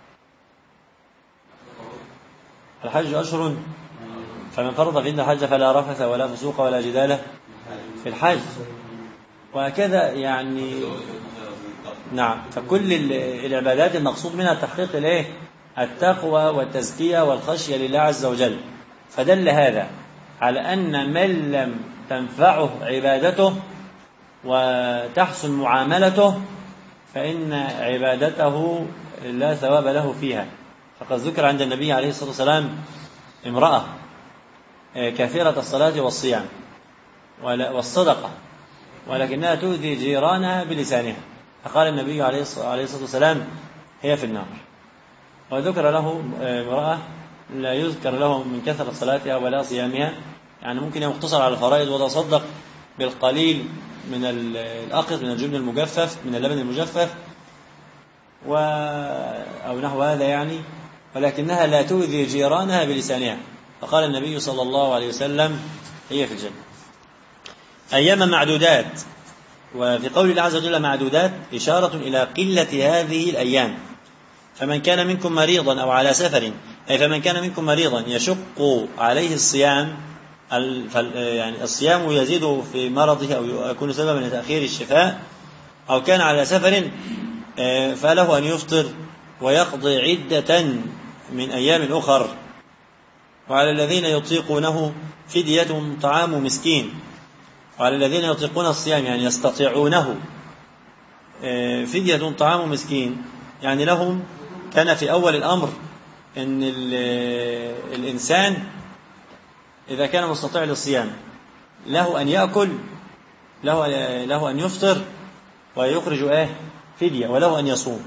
الحج أشهر فمن فرض فإن الحج فلا رفث ولا فسوق ولا جدال في الحج، وهكذا يعني. نعم. فكل العبادات المقصود منها تحقيق الايه التقوى والتزكية والخشية لله عز وجل. فدل هذا على أن من لم تنفعه عبادته وتحسن معاملته فإن عبادته لا ثواب له فيها. فقد ذكر عند النبي عليه الصلاة والسلام امرأة كثيرة الصلاة والصيام والصدقة ولكنها تؤذي جيرانها بلسانها، فقال النبي عليه الصلاة والسلام هي في النار. وذكر له امرأة لا يذكر له من كثرة صلاتها ولا صيامها، يعني ممكن يقتصر على الفرائض وتصدق بالقليل من الأقط من الجبن المجفف من اللبن المجفف و أو نحو هذا يعني، ولكنها لا تؤذي جيرانها بلسانها، فقال النبي صلى الله عليه وسلم هي في الجنة. أيام معدودات، وفي قول الله عز وجل معدودات إشارة إلى قلة هذه الأيام. فمن كان منكم مريضا أو على سفر، أي فمن كان منكم مريضا يشق عليه الصيام، يعني الصيام يزيد في مرضه أو يكون سببا لتأخير الشفاء، أو كان على سفر فله أن يفطر ويقضي عدة من أيام أخر. وعلى الذين يطيقونه فدية طعام مسكين، وعلى الذين يطيقون الصيام يعني يستطيعونه فدية طعام مسكين، يعني لهم كان في أول الأمر أن الإنسان إذا كان مستطيع للصيام له أن يأكل، له, له أن يفطر ويخرج إيه فدية، وله أن يصوم.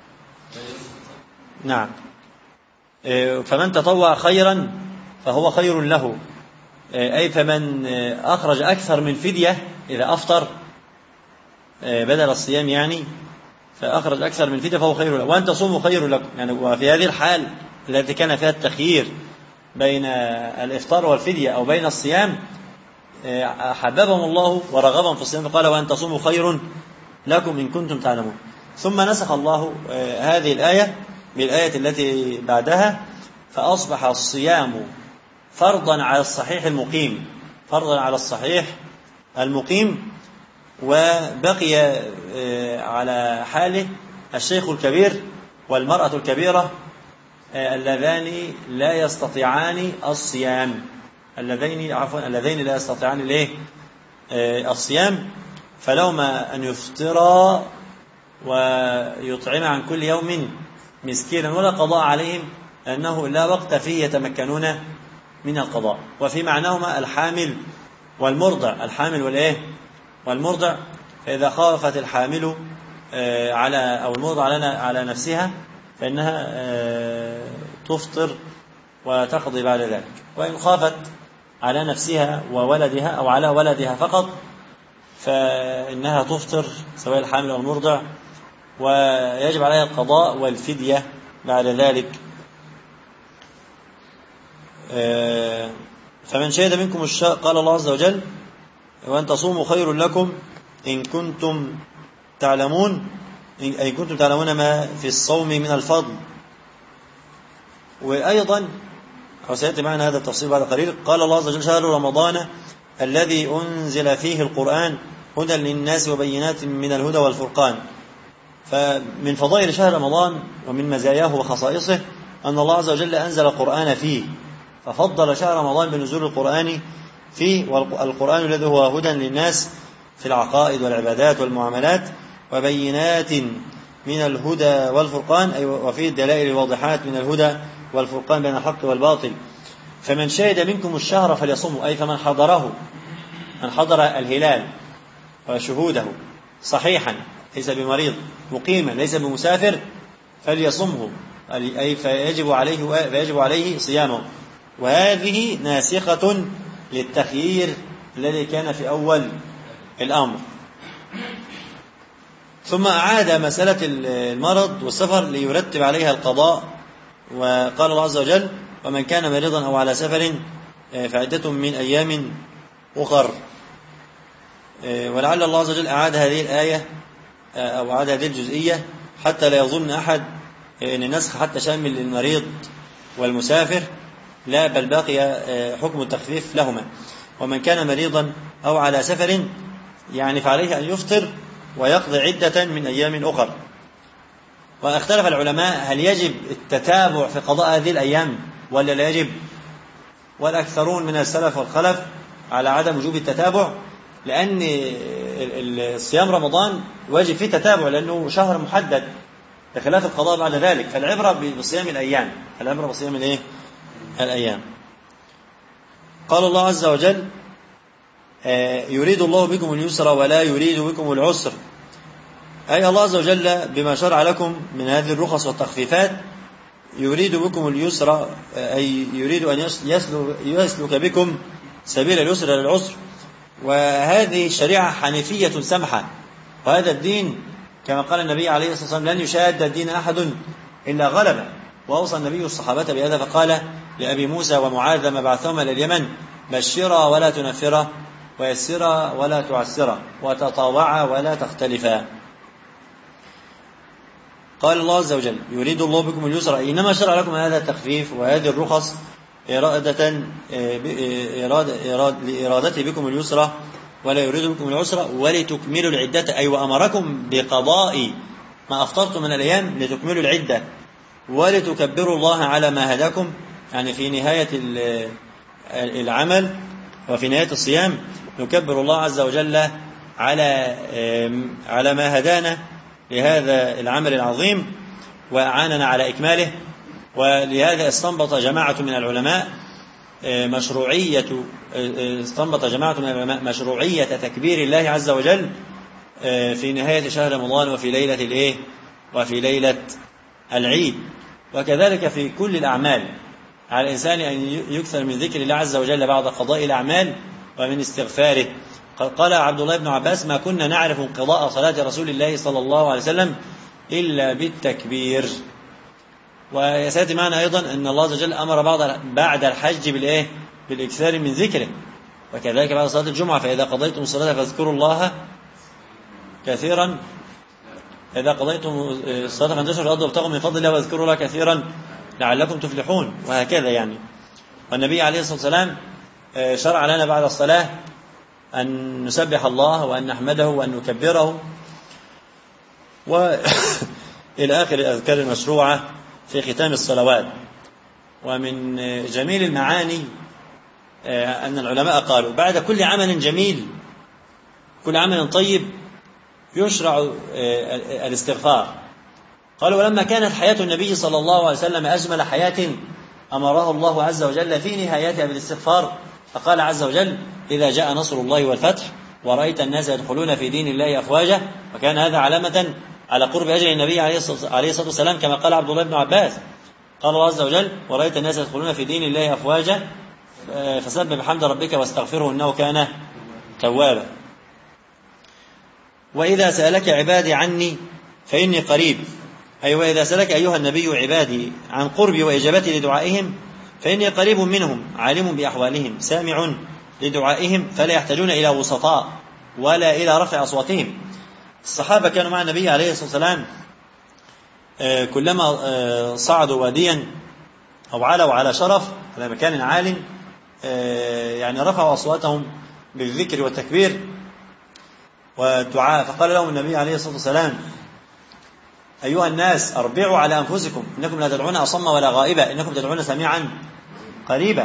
نعم. فمن تطوع خيرا فهو خير له، أي فمن أخرج أكثر من فدية إذا أفطر بدل الصيام يعني، فأخرج أكثر من فدية فهو خير له، وأن تصوموا خير لكم يعني. وفي هذه الحال التي كان فيها التخيير بين الإفطار والفدية أو بين الصيام حببهم الله ورغبهم في الصيام، فقال وأن تصوموا خير لكم إن كنتم تعلمون. ثم نسخ الله هذه الآية بالآية التي بعدها، فأصبح الصيام فرضا على الصحيح المقيم، فرضا على الصحيح المقيم، وبقي على حاله الشيخ الكبير والمرأة الكبيرة اللذان لا يستطيعان الصيام، اللذين عفوا اللذين لا يستطيعان الايه الصيام، فلهما أن يفطرا ويطعم عن كل يوم مسكينا، ولا قضاء عليهم لأنه لا وقت فيه يتمكنون من القضاء. وفي معناهما الحامل والمرضع، الحامل والإيه والمرضع، فإذا خافت الحامل على أو المرضع على نفسها فإنها تفطر وتقضي بعد ذلك، وإن خافت على نفسها وولدها أو على ولدها فقط فإنها تفطر سواء الحامل أو المرضع، ويجب عليها القضاء والفدية بعد ذلك. فمن شهد منكم الشهر، قال الله عز وجل وأن تصوموا خير لكم إن كنتم تعلمون، إن كنتم تعلمون ما في الصوم من الفضل. وأيضا وسيأتي معنا هذا التفصيل بعد قليل، قال الله عز وجل شهر رمضان الذي أنزل فيه القرآن هدى للناس وبينات من الهدى والفرقان. فمن فضائل شهر رمضان ومن مزاياه وخصائصه أن الله عز وجل أنزل القرآن فيه، ففضل شهر رمضان بنزول القرآن فيه، والقرآن الذي هو هدى للناس في العقائد والعبادات والمعاملات وبينات من الهدى والفرقان، أي وفيه الدلائل الواضحات من الهدى والفرقان بين الحق والباطل. فمن شهد منكم الشهر فليصمه، أي فمن حضره، من حضر الهلال وشهوده صحيحا ليس بمريض مقيما ليس بمسافر فليصمه، أي فيجب عليه, فيجب عليه صيامه. وهذه ناسخة للتخيير الذي كان في أول الأمر. ثم أعاد مسألة المرض والسفر ليرتب عليها القضاء، وقال الله عز وجل ومن كان مريضا أو على سفر فعدة من أيام أخر. ولعل الله عز وجل أعاد هذه الآية أو أعاد هذه الجزئية حتى لا يظن أحد أن النسخ حتى شامل للمريض والمسافر، لا بل باقي حكم التخفيف لهما. ومن كان مريضا أو على سفر يعني فعليه أن يفطر ويقضي عدة من أيام أخر. واختلف العلماء هل يجب التتابع في قضاء هذه الأيام ولا لا يجب، والأكثرون من السلف والخلف على عدم وجوب التتابع، لأن الصيام رمضان واجب فيه تتابع لأنه شهر محدد بخلاف القضاء بعد ذلك، فالعبرة بصيام الأيام، العبرة بصيام الإيه؟ الأيام. قال الله عز وجل يريد الله بكم اليسر ولا يريد بكم العسر، أي الله عز وجل بما شرع لكم من هذه الرخص والتخفيفات يريد بكم اليسر، أي يريد أن يسلك بكم سبيل اليسر للعسر. وهذه الشريعة حنيفية سمحة، وهذا الدين كما قال النبي عليه الصلاة والسلام لن يشاد الدين أحد إلا غلبه. وأوصى النبي الصحابة بهذا فقال لأبي موسى ومعاذ لما بعثهما إلى اليمن بشرا ولا تنفرا ويسرا ولا تعسرا وتطاوعا ولا تختلفا. قال الله عز وجل يريد الله بكم اليسر، إنما شرع لكم هذا التخفيف وهذه الرخص إرادة لإرادته بكم اليسر ولا يريد بكم العسر ولتكملوا العدة، أي وأمركم بقضاء ما أفطرتم من الأيام لتكملوا العدة ولتكبروا الله على ما هداكم، يعني في نهاية العمل وفي نهاية الصيام نكبر الله عز وجل على على ما هدانا لهذا العمل العظيم وأعاننا على إكماله. ولهذا استنبط جماعة من العلماء مشروعية استنبط جماعة من العلماء مشروعية تكبير الله عز وجل في نهاية شهر رمضان وفي ليلة الإيه وفي ليلة العيد. وكذلك في كل الأعمال على الإنسان أن يكثر من ذكر الله عز وجل بعد قضاء الأعمال ومن استغفاره. قال عبد الله بن عباس: ما كنا نعرف انقضاء صلاة رسول الله صلى الله عليه وسلم إلا بالتكبير. ويسأتي معنا أيضا أن الله عز وجل أمر بعد بعد الحج بالإيه بالإكثار من ذكره، وكذلك بعد صلاة الجمعة: فإذا قضيتم الصلاة فاذكروا الله كثيرا إذا قضيتم الصلاة فانتشروا في الأرض وابتغوا من فضل الله واذكروا الله كثيرا لعلكم تفلحون. وهكذا يعني. والنبي عليه الصلاة والسلام شرع لنا بعد الصلاة أن نسبح الله وأن نحمده وأن نكبره وإلى آخر الأذكار المشروعة في ختام الصلوات. ومن جميل المعاني أن العلماء قالوا بعد كل عمل جميل كل عمل طيب يشرع الاستغفار. قالوا: ولما كانت حياة النبي صلى الله عليه وسلم أجمل حياة أمره الله عز وجل في نهايتها بالاستغفار، فقال عز وجل: إذا جاء نصر الله والفتح ورأيت الناس يدخلون في دين الله أفواجا. وكان هذا علامة على قرب أجل النبي عليه الصلاة والسلام كما قال عبد الله بن عباس. قال الله عز وجل: ورأيت الناس يدخلون في دين الله أفواجا فسبح بحمد ربك واستغفره إنه كان توابا. وإذا سألك عبادي عني فإني قريب، أي وإذا سألك أيها النبي عبادي عن قربي وإجابتي لدعائهم فإني قريب منهم عالم بأحوالهم سامع لدعائهم فلا يحتاجون إلى وسطاء ولا إلى رفع أصواتهم. الصحابة كانوا مع النبي عليه الصلاة والسلام كلما صعدوا واديا أو علوا على شرف على مكان عال يعني رفعوا أصواتهم بالذكر والتكبير والدعاء. فقال لهم النبي عليه الصلاة والسلام: أيها الناس أربعوا على أنفسكم إنكم لا تدعون أصم ولا غائبا إنكم تدعون سميعا قريبا.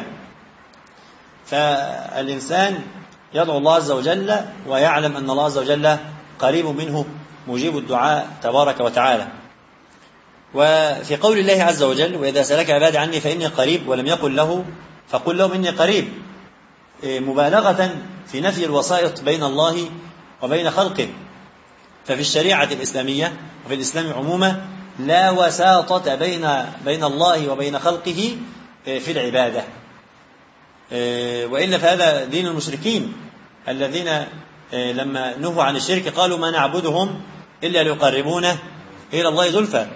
فالإنسان يدعو الله عز وجل ويعلم أن الله عز وجل قريب منه مجيب الدعاء تبارك وتعالى. وفي قول الله عز وجل: وإذا سألك عبادي عني فإني قريب، ولم يقل له فقل لهم إني قريب، مبالغة في نفي الوسائط بين الله وبين خلقه. ففي الشريعة الإسلامية وفي الإسلام عموما لا وساطة بين بين الله وبين خلقه في العبادة، وإلا فهذا دين المشركين الذين لما نهوا عن الشرك قالوا: ما نعبدهم إلا ليقربونا إلى الله زلفى.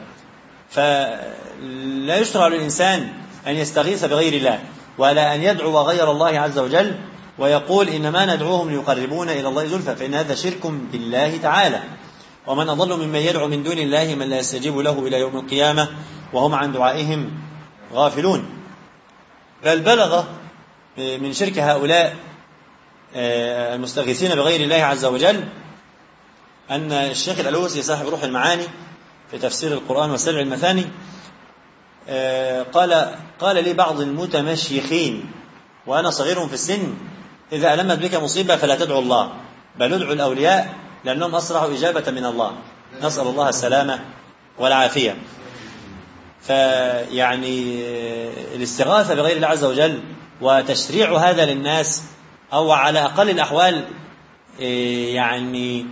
فلا يشرع للإنسان أن يستغيث بغير الله ولا أن يدعو غير الله عز وجل ويقول إنما ندعوهم ليقربونا إلى الله زلفى، فإن هذا شرك بالله تعالى. ومن أضل ممن يدعو من دون الله من لا يستجيب له إلى يوم القيامة وهم عن دعائهم غافلون. بل بلغ من شرك هؤلاء المستغيثين بغير الله عز وجل أن الشيخ الألوسي صاحب روح المعاني في تفسير القرآن والسبع المثاني قال قال لي بعض المتمشيخين وأنا صغير في السن: إذا ألمت بك مصيبة فلا تدعو الله بل ادعو الأولياء لأنهم أسرع إجابة من الله، نسأل الله السلامة والعافية. فيعني الاستغاثة بغير الله عز وجل وتشريع هذا للناس أو على أقل الأحوال يعني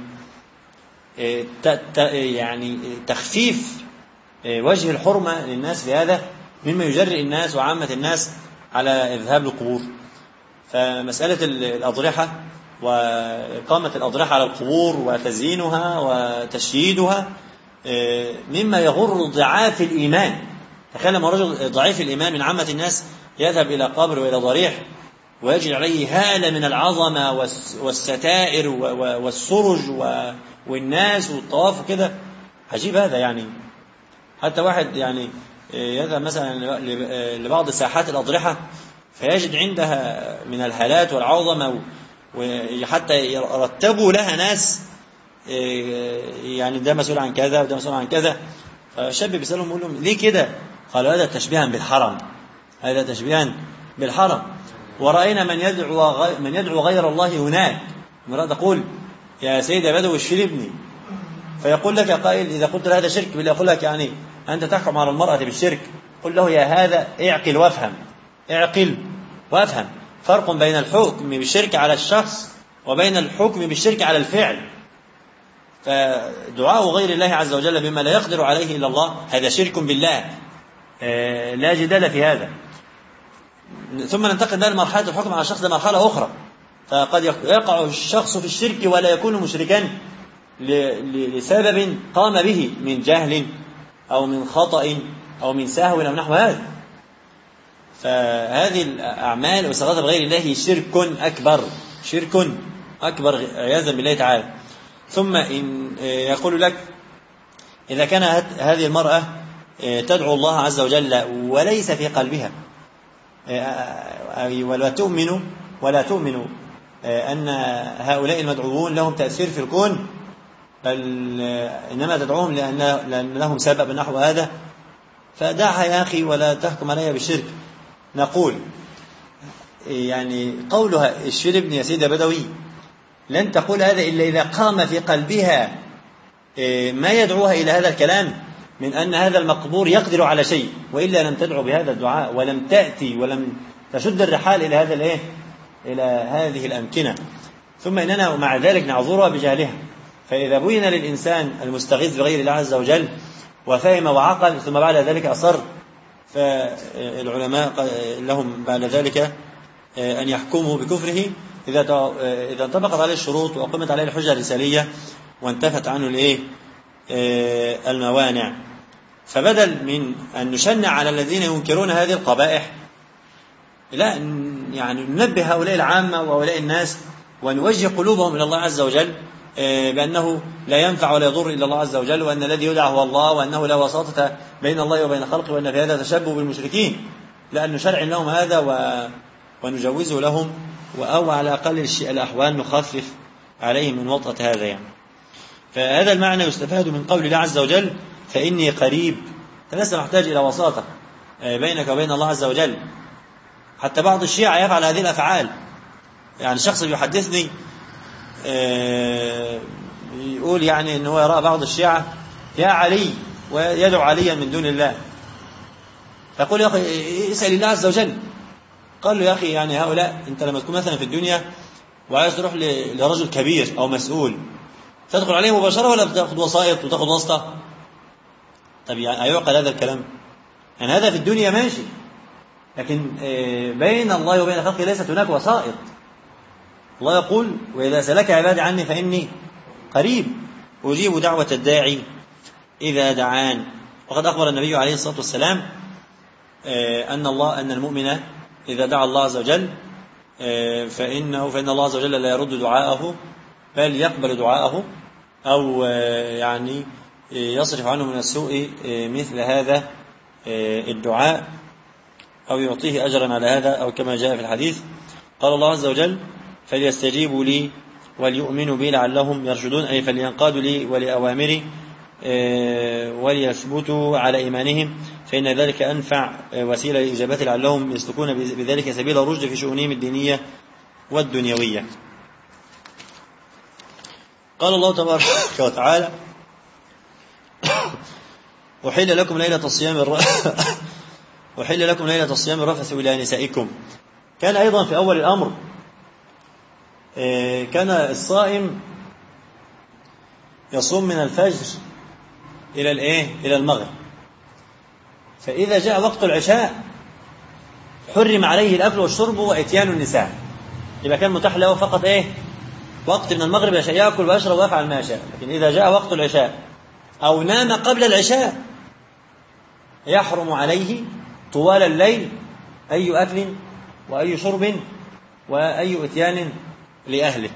يعني تخفيف وجه الحرمة للناس في هذا مما يجرئ الناس وعامة الناس على الذهاب للقبور. فمسألة الأضرحة وإقامة الأضرحة على القبور وتزيينها وتشييدها مما يغر ضعاف الإيمان. تخيل لما رجل ضعيف الإيمان من عامة الناس يذهب إلى قبر وإلى ضريح ويجري عليه هالة من العظمة والستائر والسرج والناس والطواف وكده، عجيب هذا. يعني حتى واحد يعني يذهب مثلا لبعض ساحات الأضرحة فيجد عندها من الهالات والعظمة وحتى يرتبوا لها ناس يعني ده مسؤول عن كذا وده مسؤول عن كذا. فالشاب بيسألهم يقول لهم: ليه كده؟ قالوا: هذا تشبيها بالحرم، هذا تشبيها بالحرم. ورأينا من يدعو من يدعو غير الله هناك. امرأة تقول يا سيد يا بدوي اشفي ابني، فيقول لك قائل إذا قلت هذا شرك بالله، يقول لك يعني أنت تحكم على المرأة بالشرك. قل له يا هذا اعقل وافهم، اعقل وافهم، فرق بين الحكم بالشرك على الشخص وبين الحكم بالشرك على الفعل. فدعاء غير الله عز وجل بما لا يقدر عليه إلا الله هذا شرك بالله، لا جدال في هذا. ثم ننتقل بقى لمرحلة الحكم على الشخص لمرحلة أخرى. فقد يقع الشخص في الشرك ولا يكون مشركا لسبب قام به من جهل أو من خطأ أو من سهو أو نحو هذا. فهذه الأعمال والصلاة بغير الله شرك أكبر، شرك أكبر عياذا بالله تعالى. ثم إن يقول لك إذا كانت هذه المرأة تدعو الله عز وجل وليس في قلبها ولا تؤمن ولا تؤمن أن هؤلاء المدعوون لهم تأثير في الكون، بل إنما تدعوهم لأن, لأن لهم سبب نحو هذا، فدعها يا أخي ولا تحكم عليها بالشرك. نقول يعني قولها اشفي ابني يا سيدة بدوي لن تقول هذا إلا إذا قام في قلبها ما يدعوها إلى هذا الكلام من أن هذا المقبور يقدر على شيء، وإلا لم تدعو بهذا الدعاء ولم تأتي ولم تشد الرحال إلى هذا الإيه إلى هذه الأمكنة. ثم إننا مع ذلك نعذرها بجهلها. فإذا بين للإنسان المستغيث بغير الله عز وجل وفهم وعقل ثم بعد ذلك أصر، فالعلماء لهم بعد ذلك أن يحكموا بكفره إذا إذا انطبقت عليه الشروط وأقيمت عليه الحجة الرسالية وانتفت عنه الإيه الموانع. فبدل من أن نشنع على الذين ينكرون هذه القبائح، لا يعني ننبه هؤلاء العامة وهؤلاء الناس ونوجه قلوبهم إلى الله عز وجل بأنه لا ينفع ولا يضر إلا الله عز وجل، وأن الذي يدعى هو الله، وأنه لا وساطة بين الله وبين خلقه، وأن في هذا تشبه بالمشركين، لأن نشرع لهم هذا ونجوزه لهم، أو على أقل الأحوال نخفف عليهم من وطأة هذا يعني. فهذا المعنى يستفاد من قول الله عز وجل فإني قريب. فلست محتاج إلى وساطة بينك وبين الله عز وجل. حتى بعض الشيعة يفعل هذه الأفعال. يعني شخص يحدثني يقول يعني أنه يرى بعض الشيعة يا علي ويدعو عليا من دون الله، فيقول يا أخي اسأل الله عز وجل. قال له يا أخي يعني هؤلاء أنت لما تكون مثلا في الدنيا وعايز تروح لرجل كبير أو مسؤول تدخل عليه مباشرة ولا بتاخذ وسائط وتاخذ واسطة؟ طب يعني أيعقل هذا الكلام؟ يعني هذا في الدنيا ماشي، لكن بين الله وبين خلقه ليست هناك وسائط. الله يقول وإذا سلك عبادي عني فإني قريب أجيب دعوة الداعي إذا دعان. وقد أخبر النبي عليه الصلاة والسلام أن الله أن المؤمن إذا دعا الله عز وجل فإنه فإن الله عز وجل لا يرد دعاءه بل يقبل دعاءه، أو يعني يصرف عنه من السوء مثل هذا الدعاء، أو يعطيه أجرا على هذا، أو كما جاء في الحديث قال الله عز وجل فليستجيبوا لي وليؤمنوا بي لعلهم يرشدون، أي فلينقادوا لي ولأوامري وليثبتوا على إيمانهم، فإن ذلك أنفع وسيلة لإجابته لعلهم يسلكون بذلك سبيل الرشد في شؤونهم الدينية والدنيوية. قال الله تبارك وتعالى وحل لكم ليلة الصيام الرفث وحل لكم ليلة الصيام الرفث إلى نسائكم. كان أيضا في أول الأمر كان الصائم يصوم من الفجر إلى الإيه إلى المغرب، فإذا جاء وقت العشاء حرم عليه الأكل والشرب وإتيان النساء، يبقى كان متاح له فقط إيه وقت من المغرب عشان يأكل ويشرب ويفعل ما شاء. لكن إذا جاء وقت العشاء أو نام قبل العشاء يحرم عليه طوال الليل أي أكل وأي شرب وأي إتيان لأهله.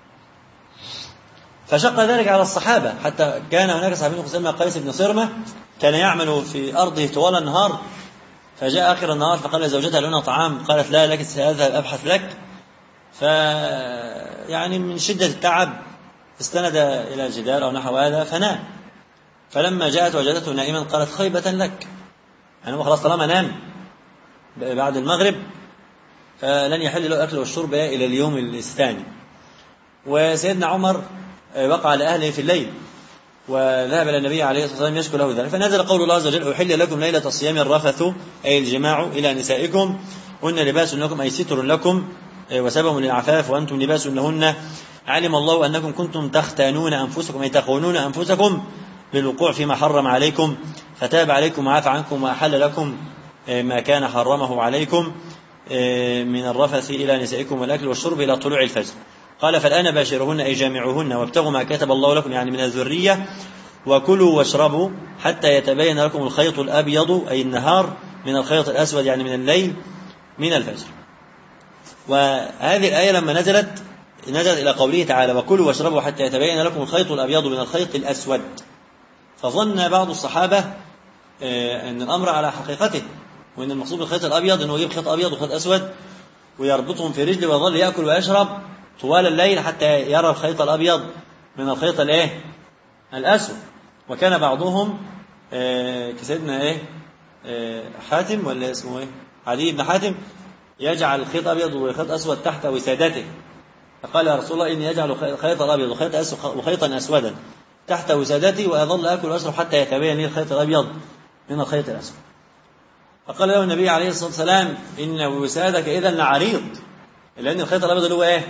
فشق ذلك على الصحابة، حتى كان هناك صحابي يسمى قيس بن صرمة كان يعمل في أرضه طوال النهار، فجاء آخر النهار فقال لزوجته لنا طعام، قالت لا لك هذا أبحث لك، ف يعني من شدة التعب استند إلى الجدار أو نحو هذا فنام. فلما جاءت وجدته نائما قالت خيبة لك، يعني هو خلاص طالما نام بعد المغرب فلن يحل له الأكل والشرب إلى اليوم الثاني. وسيدنا عمر وقع على أهله في الليل وذهب إلى النبي عليه الصلاة والسلام يشكو له ذلك، فنزل قول الله عز وجل: أحل لكم ليلة الصيام الرفث أي الجماع إلى نسائكم هن لباس لكم أي ستر لكم وسبب للعفاف وأنتم لباس لهن، علم الله أنكم كنتم تختانون أنفسكم أي تخونون أنفسكم بالوقوع فيما حرم عليكم فتاب عليكم وعفى عنكم وأحل لكم ما كان حرمه عليكم من الرفث إلى نسائكم والأكل والشرب إلى طلوع الفجر. قال: فالآن باشرهن أي جامعوهن وابتغوا ما كتب الله لكم يعني من الذرية وكلوا واشربوا حتى يتبين لكم الخيط الأبيض أي النهار من الخيط الأسود يعني من الليل من الفجر. وهذه الآية لما نزلت نزلت إلى قوله تعالى: وكلوا واشربوا حتى يتبين لكم الخيط الأبيض من الخيط الأسود، فظن بعض الصحابة أن الأمر على حقيقته، وأن المقصود بالخيط الأبيض أنه يجيب خيط أبيض وخيط أسود ويربطهم في رجله ويظل يأكل ويشرب طوال الليل حتى يرى الخيط الأبيض من الخيط الإيه الأسود. وكان بعضهم كسيدنا إيه حاتم ولا اسمه إيه علي بن حاتم يجعل الخيط أبيض وخيط أسود تحت وسادته، فقال: يا رسول الله إني يجعل خيط الأبيض وخيطا أسودا تحت وسادتي وأظل أكل وأشرب حتى يتبين لي الخيط الأبيض من الخيط الأسود. فقال له النبي عليه الصلاة والسلام: إن وسادك إذا لعريض، لأن الخيط الأبيض اللي هو إيه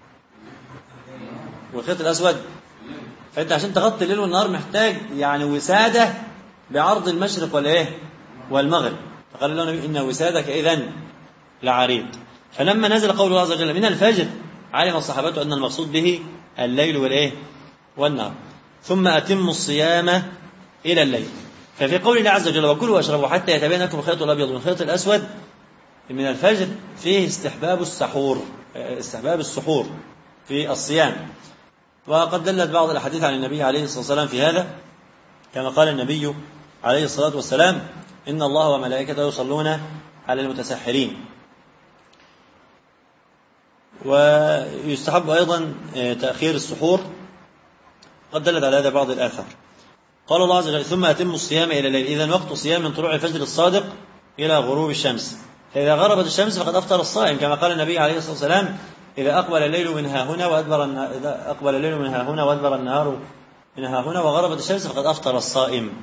والخيط الأسود، فأنت عشان تغطي الليل والنهار محتاج يعني وسادة بعرض المشرق والإيه والمغرب. فقال له النبي: إن وسادك إذا لعريض. فلما نزل قول الله عز وجل من الفجر علم الصحابة أن المقصود به الليل والإيه والنهار. ثم أتموا الصيام إلى الليل. ففي قول الله عز وجل: وكلوا واشربوا حتى يتبين لكم الخيط الأبيض من الخيط الأسود من الفجر فيه استحباب السحور استحباب السحور في الصيام. وقد دلت بعض الأحاديث عن النبي عليه الصلاة والسلام في هذا، كما قال النبي عليه الصلاة والسلام: إن الله وملائكته يصلون على المتسحرين. ويستحب أيضا تأخير السحور، قد دلت على هذا بعض الآثار. قال الله عز وجل: ثم أتموا الصيام إلى الليل. إذن وقت الصيام من طلوع الفجر الصادق إلى غروب الشمس، فإذا غربت الشمس فقد أفطر الصائم، كما قال النبي عليه الصلاة والسلام: إذا أقبل الليل من ها هنا وأدبر إذا أقبل الليل من ها هنا وأدبر النهار من ها هنا وغربت الشمس فقد أفطر الصائم.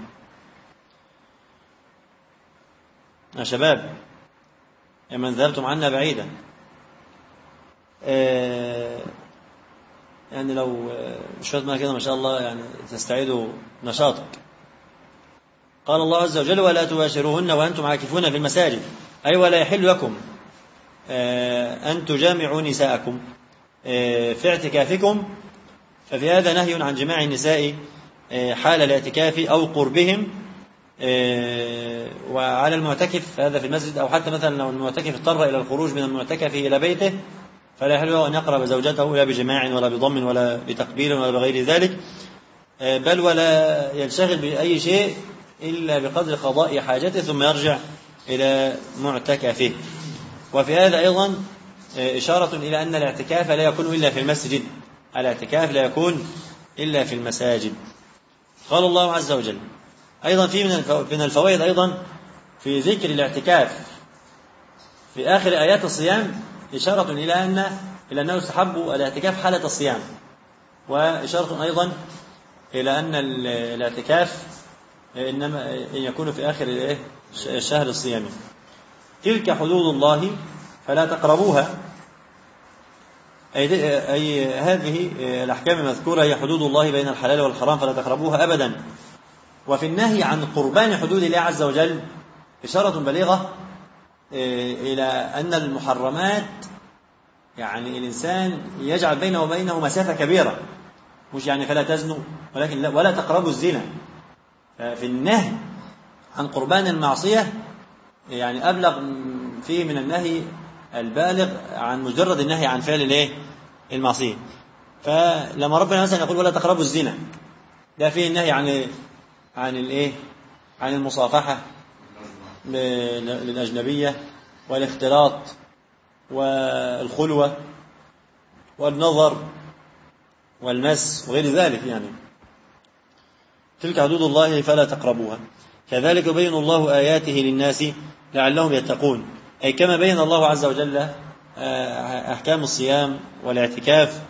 يا شباب يا من ذهبتم عنا بعيدا، يعني لو شوية ما كده ما شاء الله يعني تستعيدوا نشاطك. قال الله عز وجل: ولا تباشروهن وأنتم عاكفون في المساجد، أي ولا يحل لكم أن تجامعوا نساءكم في اعتكافكم. ففي هذا نهي عن جماع النساء حال الاعتكاف أو قربهم، وعلى المعتكف هذا في المسجد، أو حتى مثلا لو المعتكف اضطر إلى الخروج من المعتكف إلى بيته فلا يحل له أن يقرب زوجته لا بجماع ولا بضم ولا بتقبيل ولا بغير ذلك، بل ولا ينشغل بأي شيء إلا بقدر قضاء حاجته ثم يرجع إلى معتكفه. وفي هذا أيضا إشارة إلى أن الاعتكاف لا يكون إلا في المسجد، الاعتكاف لا يكون إلا في المساجد. قال الله عز وجل أيضا في من الفوائد أيضا في ذكر الاعتكاف في آخر آيات الصيام إشارة إلى أن إلى أنه يستحب الاعتكاف حالة الصيام، وإشارة أيضا إلى أن الاعتكاف إنما يكون في آخر الشهر الصيامي. تلك حدود الله فلا تقربوها، أي, أي هذه الأحكام المذكورة هي حدود الله بين الحلال والحرام فلا تقربوها أبدا. وفي النهي عن قربان حدود الله عز وجل إشارة بليغة إلى أن المحرمات يعني الإنسان يجعل بينه وبينه مسافة كبيرة، مش يعني فلا تزنوا ولكن لا ولا تقربوا الزنا. في النهي عن قربان المعصية يعني أبلغ فيه من النهي البالغ عن مجرد النهي عن فعل الايه المعصية. فلما ربنا مثلا يقول ولا تقربوا الزنا، ده فيه النهي عن عن الايه عن المصافحة للأجنبية والاختلاط والخلوة والنظر والمس وغير ذلك. يعني تلك حدود الله فلا تقربوها. كذلك يبين الله آياته للناس لعلهم يتقون، أي كما بين الله عز وجل أحكام الصيام والاعتكاف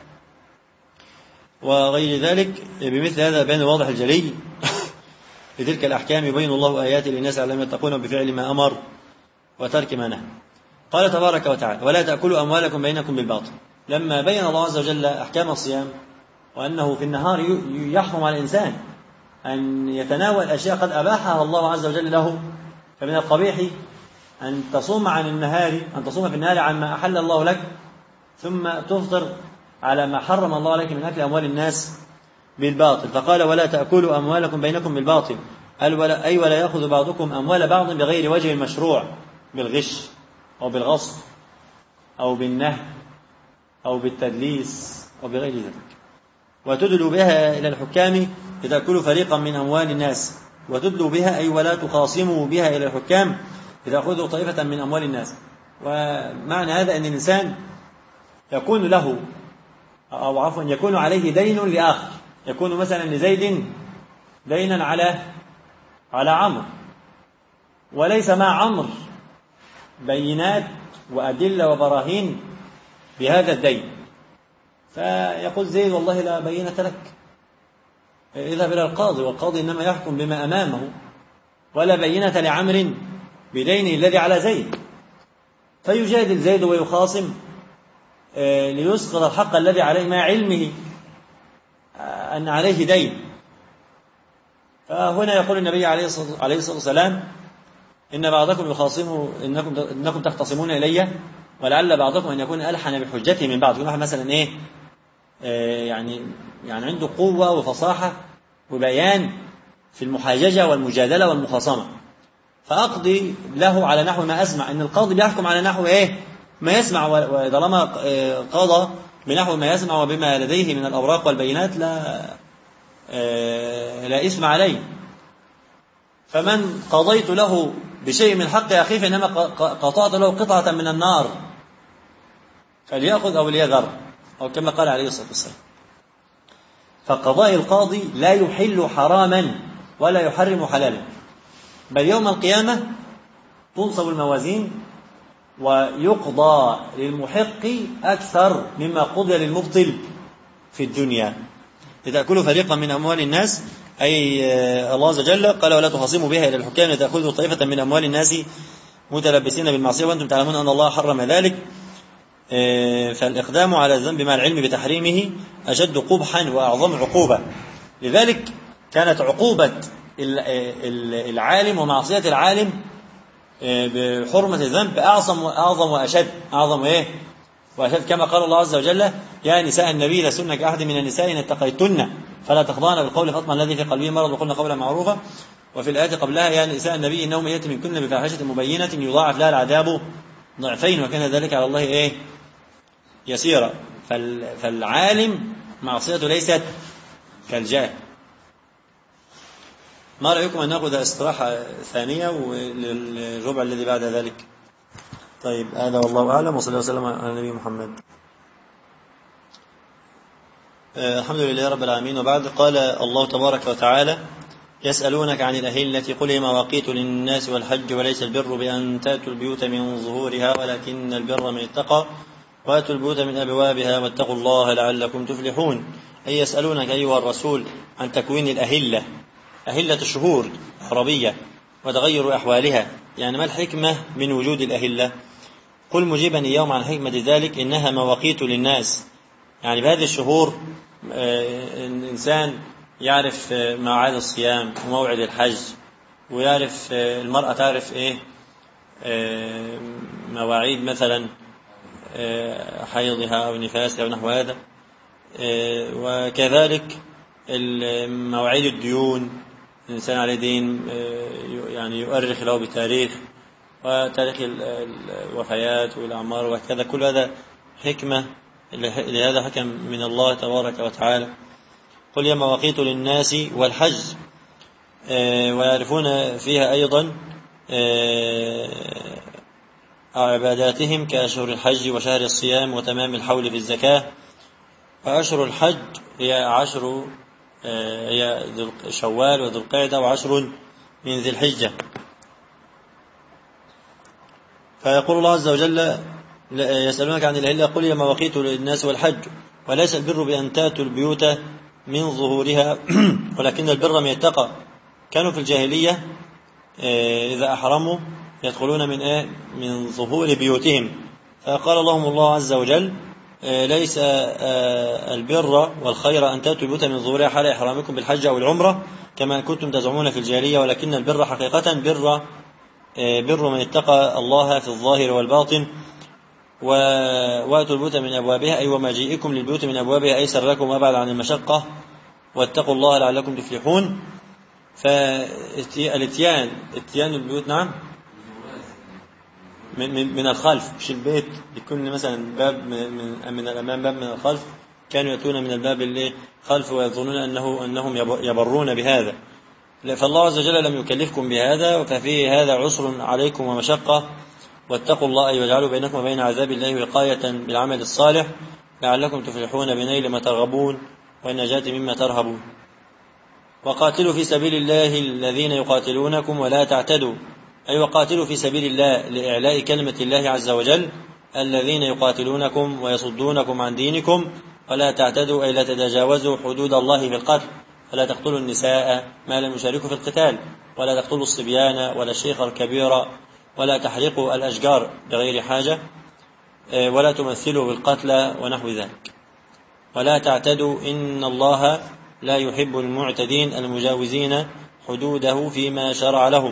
وغير ذلك. بمثل هذا بين الواضح الجلي لتلك الأحكام يبين الله آياته للناس لعلهم يتقون بفعل ما أمر وترك ما نهى. قال تبارك وتعالى ولا تأكلوا أموالكم بينكم بالباطل. لما بين الله عز وجل أحكام الصيام وأنه في النهار يحرم على الإنسان أن يتناول أشياء قد أباحها الله عز وجل له، فمن القبيح أن تصوم عن النهار أن تصوم في النهار عن ما أحل الله لك ثم تفطر على ما حرم الله عليك من أكل أموال الناس بالباطل. فقال ولا تأكلوا أموالكم بينكم بالباطل، أي ولا يأخذ بعضكم أموال بعض بغير وجه المشروع، بالغش أو بالغصب أو بالنهب أو بالتدليس أو بغير ذلك، وتدلوا بها إلى الحكام لتأكلوا فريقا من أموال الناس. وتدلوا بها أي ولا تخاصموا بها إلى الحكام لتأخذوا طائفة من أموال الناس. ومعنى هذا أن الإنسان يكون له أو عفوا يكون عليه دين لآخر، يكون مثلا لزيد دينا على على عمرو، وليس مع عمرو بينات وأدلة وبراهين بهذا الدين، فيقول زيد والله لا بينة لك، اذهب إلى القاضي، والقاضي إنما يحكم بما أمامه، ولا بينة لعمر بدينه الذي على زيد. فيجادل زيد ويخاصم ليسقط الحق الذي عليه مع علمه أن عليه دين. فهنا يقول النبي عليه الصلاة والسلام إن بعضكم يخاصم إنكم إنكم تختصمون إلي ولعل بعضكم أن يكون ألحن بحجته من بعض. يكون واحد مثلا إيه يعني يعني عنده قوة وفصاحة وبيان في المحاججة والمجادلة والمخاصمة، فأقضي له على نحو ما أسمع. إن القاضي بيحكم على نحو إيه ما يسمع، وطالما قضى بنحو ما يسمع وبما لديه من الأوراق والبينات لا لا إثم عليه. فمن قضيت له بشيء من حق أخيه فإنما قطعت له قطعة من النار فليأخذ أو ليذر، أو كما قال عليه الصلاة والسلام. فقضاء القاضي لا يحل حراما ولا يحرم حلالا، بل يوم القيامة تنصب الموازين ويقضى للمحق أكثر مما قضي للمبطل في الدنيا. لتأكلوا فريقا من أموال الناس، أي الله عز وجل قال ولا تخاصموا بها إلى الحكام لتأخذوا طائفة من أموال الناس متلبسين بالمعصية وأنتم تعلمون أن الله حرم ذلك. فالإقدام على الذنب مع العلم بتحريمه أشد قبحا وأعظم عقوبة. لذلك كانت عقوبة العالم ومعصية العالم بحرمة الذنب أعظم وأعظم وأشد أعظم إيه وأشد، كما قال الله عز وجل يا نساء النبي لستن كأحد من النساء إن اتقيتن فلا تخضعن بالقول فاطمع الذي في قلبه مرض وقلن قولا معروفا. وفي الآية قبلها يا نساء النبي إنه من يأتي منكن بفاحشة مبينة يضاعف لها العذاب ضعفين وكان ذلك على الله إيه يسيرا. فالعالم معصيته ليست كالجاهل. ما رأيكم أن نأخذ استراحة ثانية وللربع الذي بعد ذلك؟ طيب هذا والله أعلم، وصلى الله وسلم على النبي محمد. آه الحمد لله رب العالمين. وبعد قال الله تبارك وتعالى يسألونك عن الأهلة قل هي مواقيت للناس والحج وليس البر بأن تأتوا البيوت من ظهورها ولكن البر من اتقى وأتوا البيوت من أبوابها واتقوا الله لعلكم تفلحون. أي يسألونك أيها الرسول عن تكوين الأهلة، أهلة الشهور العربية وتغير أحوالها، يعني ما الحكمة من وجود الأهلة؟ قل مجيبا اليوم عن حكمة ذلك إنها مواقيت للناس، يعني بهذه الشهور الإنسان يعرف مواعيد الصيام وموعد الحج، ويعرف المرأة تعرف إيه مواعيد مثلا حيضها أو نفاسها أو نحو هذا، وكذلك مواعيد الديون، الإنسان عليه دين يعني يؤرخ له بتاريخ وتاريخ الوفيات والأعمار وكذا، كل هذا حكمة، لهذا حكم من الله تبارك وتعالى. قل يا مواقيت للناس والحج، ويعرفون فيها أيضا عباداتهم كأشهر الحج وشهر الصيام وتمام الحول في الزكاة. فأشهر الحج هي عشر هي شوال وذو القعدة وعشر من ذي الحجة. فيقول الله عز وجل يسألونك عن الأهلة قل هي مواقيت للناس والحج وليس البر بأن تأتوا البيوت من ظهورها ولكن البر من يتقى. كانوا في الجاهلية إذا أحرموا يدخلون من إيه؟ من ظهور بيوتهم. فقال لهم الله عز وجل ليس البر والخير أن تأتوا البيوت من ظهورها حال إحرامكم بالحج أو العمرة كما كنتم تزعمون في الجاهلية، ولكن البر حقيقة بر بر من اتقى الله في الظاهر والباطن. واتوا البيوت من أبوابها أي ومجيئكم للبيوت من أبوابها أيسر لكم وأبعد عن المشقة واتقوا الله لعلكم تفلحون. فالاتيان اتيان البيوت نعم من, من, من الخلف، مش البيت يكون مثلا باب من, من الأمام باب من الخلف، كانوا يأتون من الباب اللي خلف ويظنون أنه أنهم يبرون بهذا. فالله عز وجل لم يكلفكم بهذا، ففيه هذا عسر عليكم ومشقة. واتقوا الله أي واجعلوا بينكم وبين عذاب الله وقاية بالعمل الصالح لعلكم تفلحون بنيل ما ترغبون والنجاة مما ترهبون. وقاتلوا في سبيل الله الذين يقاتلونكم ولا تعتدوا أي وقاتلوا في سبيل الله لإعلاء كلمة الله عز وجل الذين يقاتلونكم ويصدونكم عن دينكم ولا تعتدوا أي لا تتجاوزوا حدود الله في القتل، ولا تقتلوا النساء ما لم يشاركوا في القتال، ولا تقتلوا الصبيان ولا الشيخ الكبير، ولا تحرقوا الأشجار بغير حاجة، ولا تمثلوا بالقتل ونحو ذلك. ولا تعتدوا إن الله لا يحب المعتدين المجاوزين حدوده فيما شرع لهم.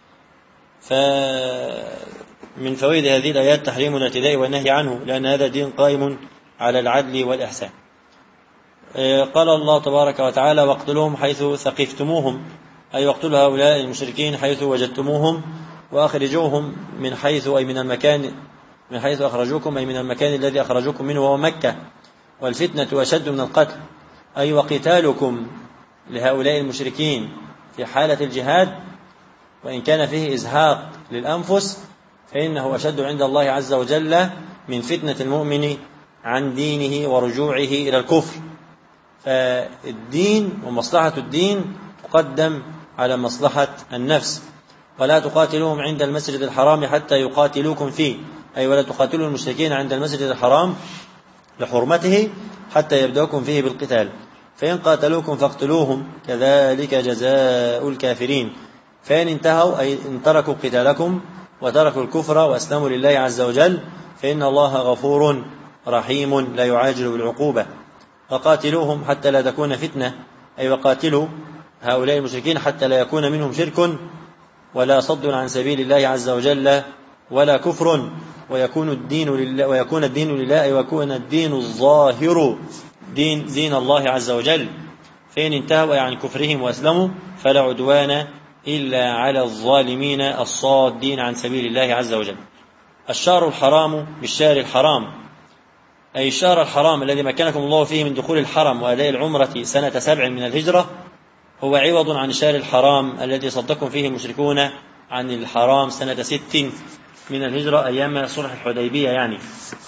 فمن فوائد هذه الآيات تحريم الاعتداء والنهي عنه، لأن هذا دين قائم على العدل والإحسان. قال الله تبارك وتعالى واقتلوهم حيث ثقفتموهم أي واقتلوا هؤلاء المشركين حيث وجدتموهم وأخرجوهم من حيث أي من المكان من حيث أخرجوكم أي من المكان الذي أخرجوكم منه وهو مكة. والفتنة أشد من القتل أي وقتالكم لهؤلاء المشركين في حالة الجهاد وإن كان فيه إزهاق للأنفس فإنه أشد عند الله عز وجل من فتنة المؤمن عن دينه ورجوعه إلى الكفر. فالدين ومصلحة الدين تقدم على مصلحة النفس. ولا تقاتلوهم عند المسجد الحرام حتى يقاتلوكم فيه أي ولا تقاتلوا المشركين عند المسجد الحرام لحرمته حتى يبدأوكم فيه بالقتال، فإن قاتلوكم فاقتلوهم كذلك جزاء الكافرين. فإن انتهوا أي ان تركوا قتالكم وتركوا الكفر وأسلموا لله عز وجل فإن الله غفور رحيم لا يعاجل بالعقوبة. وقاتلوهم حتى لا تكون فتنة أي وقاتلوا هؤلاء المشركين حتى لا يكون منهم شرك ولا صد عن سبيل الله عز وجل ولا كفر ويكون الدين لله ويكون الدين لله أي ويكون الدين الظاهر دين دين الله عز وجل. فإن انتهوا أي عن كفرهم وأسلموا فلا عدوان إلا على الظالمين الصادين عن سبيل الله عز وجل. الشهر الحرام بالشهر الحرام أي الشهر الحرام الذي مكنكم الله فيه من دخول الحرم وأداء العمرة سنة سبع من الهجرة هو عوض عن الشهر الحرام الذي صدكم فيه المشركون عن الحرام سنة ست من الهجرة أيام صلح الحديبية. يعني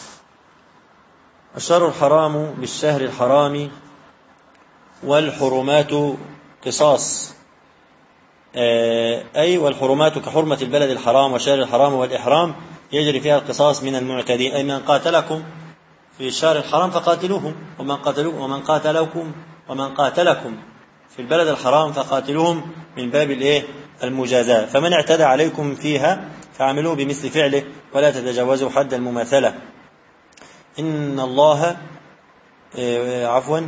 الشهر الحرام بالشهر الحرام والحرمات قصاص أي والحرمات كحرمة البلد الحرام وشهر الحرام والإحرام يجري فيها القصاص من المعتدين أي من قاتلكم في الشهر الحرام فقاتلوهم ومن قاتلوكم ومن قاتلكم ومن قاتلكم في البلد الحرام فقاتلوهم من باب الايه المجازاة. فمن اعتدى عليكم فيها فعملوه بمثل فعله ولا تتجاوزوا حد المماثلة. إن الله عفوا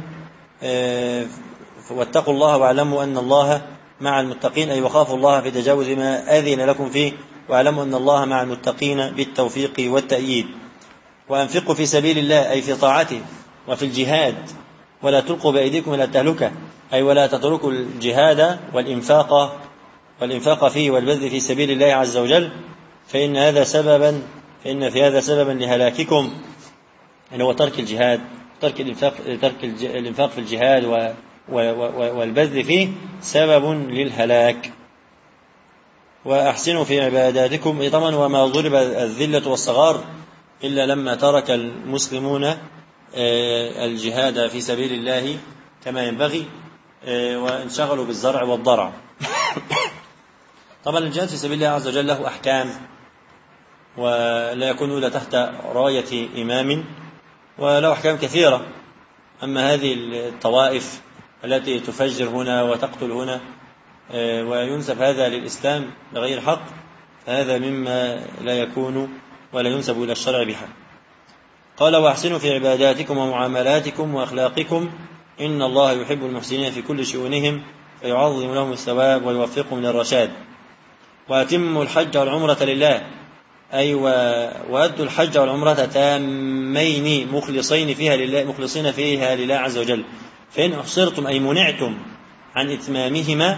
واتقوا الله واعلموا أن الله مع المتقين أي وخافوا الله في تجاوز ما أذن لكم فيه واعلموا أن الله مع المتقين بالتوفيق والتأييد. وأنفقوا في سبيل الله أي في طاعته وفي الجهاد ولا تلقوا بأيديكم إلى التهلكة أي ولا تتركوا الجهاد والإنفاق والإنفاق فيه والبذل في سبيل الله عز وجل فإن هذا سببا فإن في هذا سببا لهلاككم يعني هو ترك الجهاد ترك الإنفاق ترك الإنفاق في الجهاد و والبذل فيه سبب للهلاك. وأحسنوا في عباداتكم طبعا وما ضرب الذلة والصغار إلا لما ترك المسلمون الجهاد في سبيل الله كما ينبغي وانشغلوا بالزرع والضرع. طبعا الجهاد في سبيل الله عز وجل له أحكام ولا يكونوا إلا تحت راية إمام، وله أحكام كثيرة. أما هذه الطوائف التي تفجر هنا وتقتل هنا وينسب هذا للإسلام بغير حق، فهذا مما لا يكون ولا ينسب إلى الشرع بحق. قال: وأحسنوا في عباداتكم ومعاملاتكم وأخلاقكم إن الله يحب المحسنين في كل شؤونهم فيعظم لهم الثواب ويوفقهم للرشاد. وأتموا الحج والعمرة لله، أي وأدوا الحج والعمرة تامين مخلصين فيها لله مخلصين فيها لله عز وجل. فإن أحصرتم أي منعتم عن إتمامهما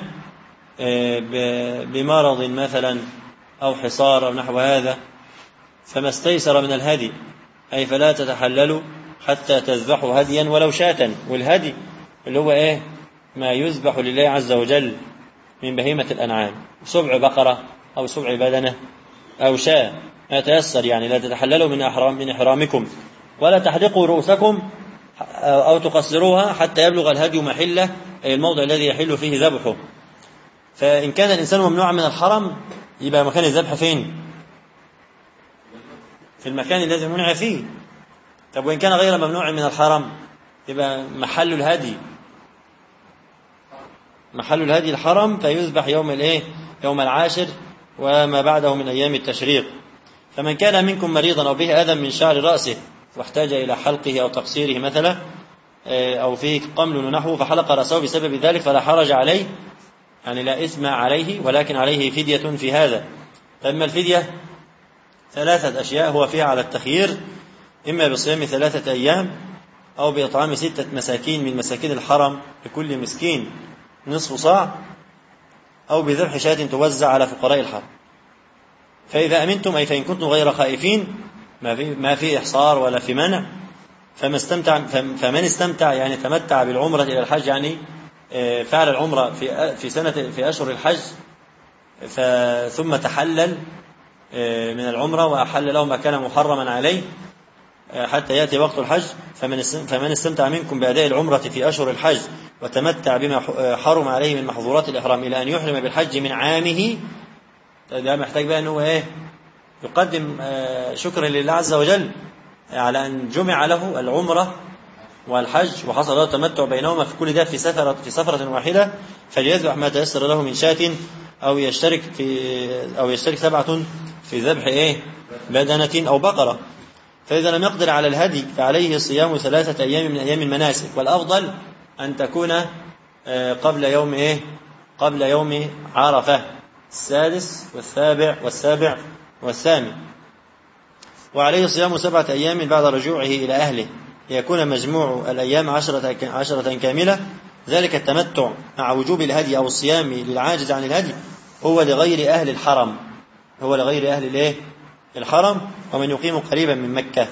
بمرض مثلا أو حصار أو نحو هذا فما استيسر من الهدي، أي فلا تتحللوا حتى تذبحوا هديا ولو شاة. والهدي اللي هو إيه؟ ما يذبح لله عز وجل من بهيمة الأنعام، سبع بقرة أو سبع بدنة أو شاة، ما يتيسر. يعني لا تتحللوا من أحرام من إحرامكم ولا تحلقوا رؤوسكم أو تقصروها حتى يبلغ الهدي محله، أي الموضع الذي يحل فيه ذبحه. فإن كان الإنسان ممنوعا من الحرم يبقى مكان الذبح فين؟ في المكان الذي منع فيه. طب وإن كان غير ممنوع من الحرم يبقى محل الهدي محل الهدي الحرم، فيذبح يوم الايه يوم العاشر وما بعده من أيام التشريق. فمن كان منكم مريضا أو به أذى من شعر رأسه واحتاج إلى حلقه أو تقصيره مثلا، أو فيه قمل نحوه فحلق رأسه بسبب ذلك فلا حرج عليه، يعني لا إثم عليه، ولكن عليه فدية في هذا. فأما الفدية ثلاثة أشياء هو فيها على التخيير: إما بصيام ثلاثة أيام، أو بإطعام ستة مساكين من مساكين الحرم لكل مسكين نصف صاع، أو بذبح شاة توزع على فقراء الحرم. فإذا أمنتم، أي فإن كنتم غير خائفين ما في ما في إحصار ولا في منع، فما استمتع فمن استمتع يعني تمتع بالعمرة إلى الحج، يعني فعل العمرة في في سنة في أشهر الحج ثم تحلل من العمرة وأحل له ما كان محرما عليه حتى يأتي وقت الحج. فمن فمن استمتع منكم بأداء العمرة في أشهر الحج وتمتع بما حرم عليه من محظورات الإحرام إلى أن يحرم بالحج من عامه، ده محتاج بقى أنه إيه يقدم شكرا لله عز وجل على أن جمع له العمرة والحج وحصل له تمتع بينهما في كل ده في سفرة في سفرة واحدة، فليذبح ما تيسر له من شاة، أو يشترك في أو يشترك سبعة في ذبح إيه بدنة أو بقرة. فإذا لم يقدر على الهدي فعليه صيام ثلاثة أيام من أيام المناسك، والأفضل أن تكون قبل يوم إيه قبل يوم عرفة السادس والسابع والسابع والثامن. وعليه صيام سبعة أيام بعد رجوعه إلى أهله ليكون مجموع الأيام عشرة عشرة كاملة. ذلك التمتع مع وجوب الهدي أو الصيام للعاجز عن الهدي هو لغير أهل الحرم هو لغير أهل الإيه الحرم ومن يقيم قريبا من مكة.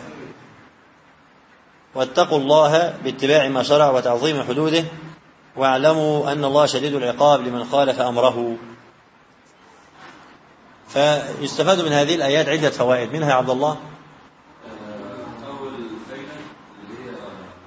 واتقوا الله باتباع ما شرع وتعظيم حدوده، واعلموا أن الله شديد العقاب لمن خالف أمره. فيستفاد من هذه الآيات عدة فوائد، منها يا عبد الله أول فايدة اللي هي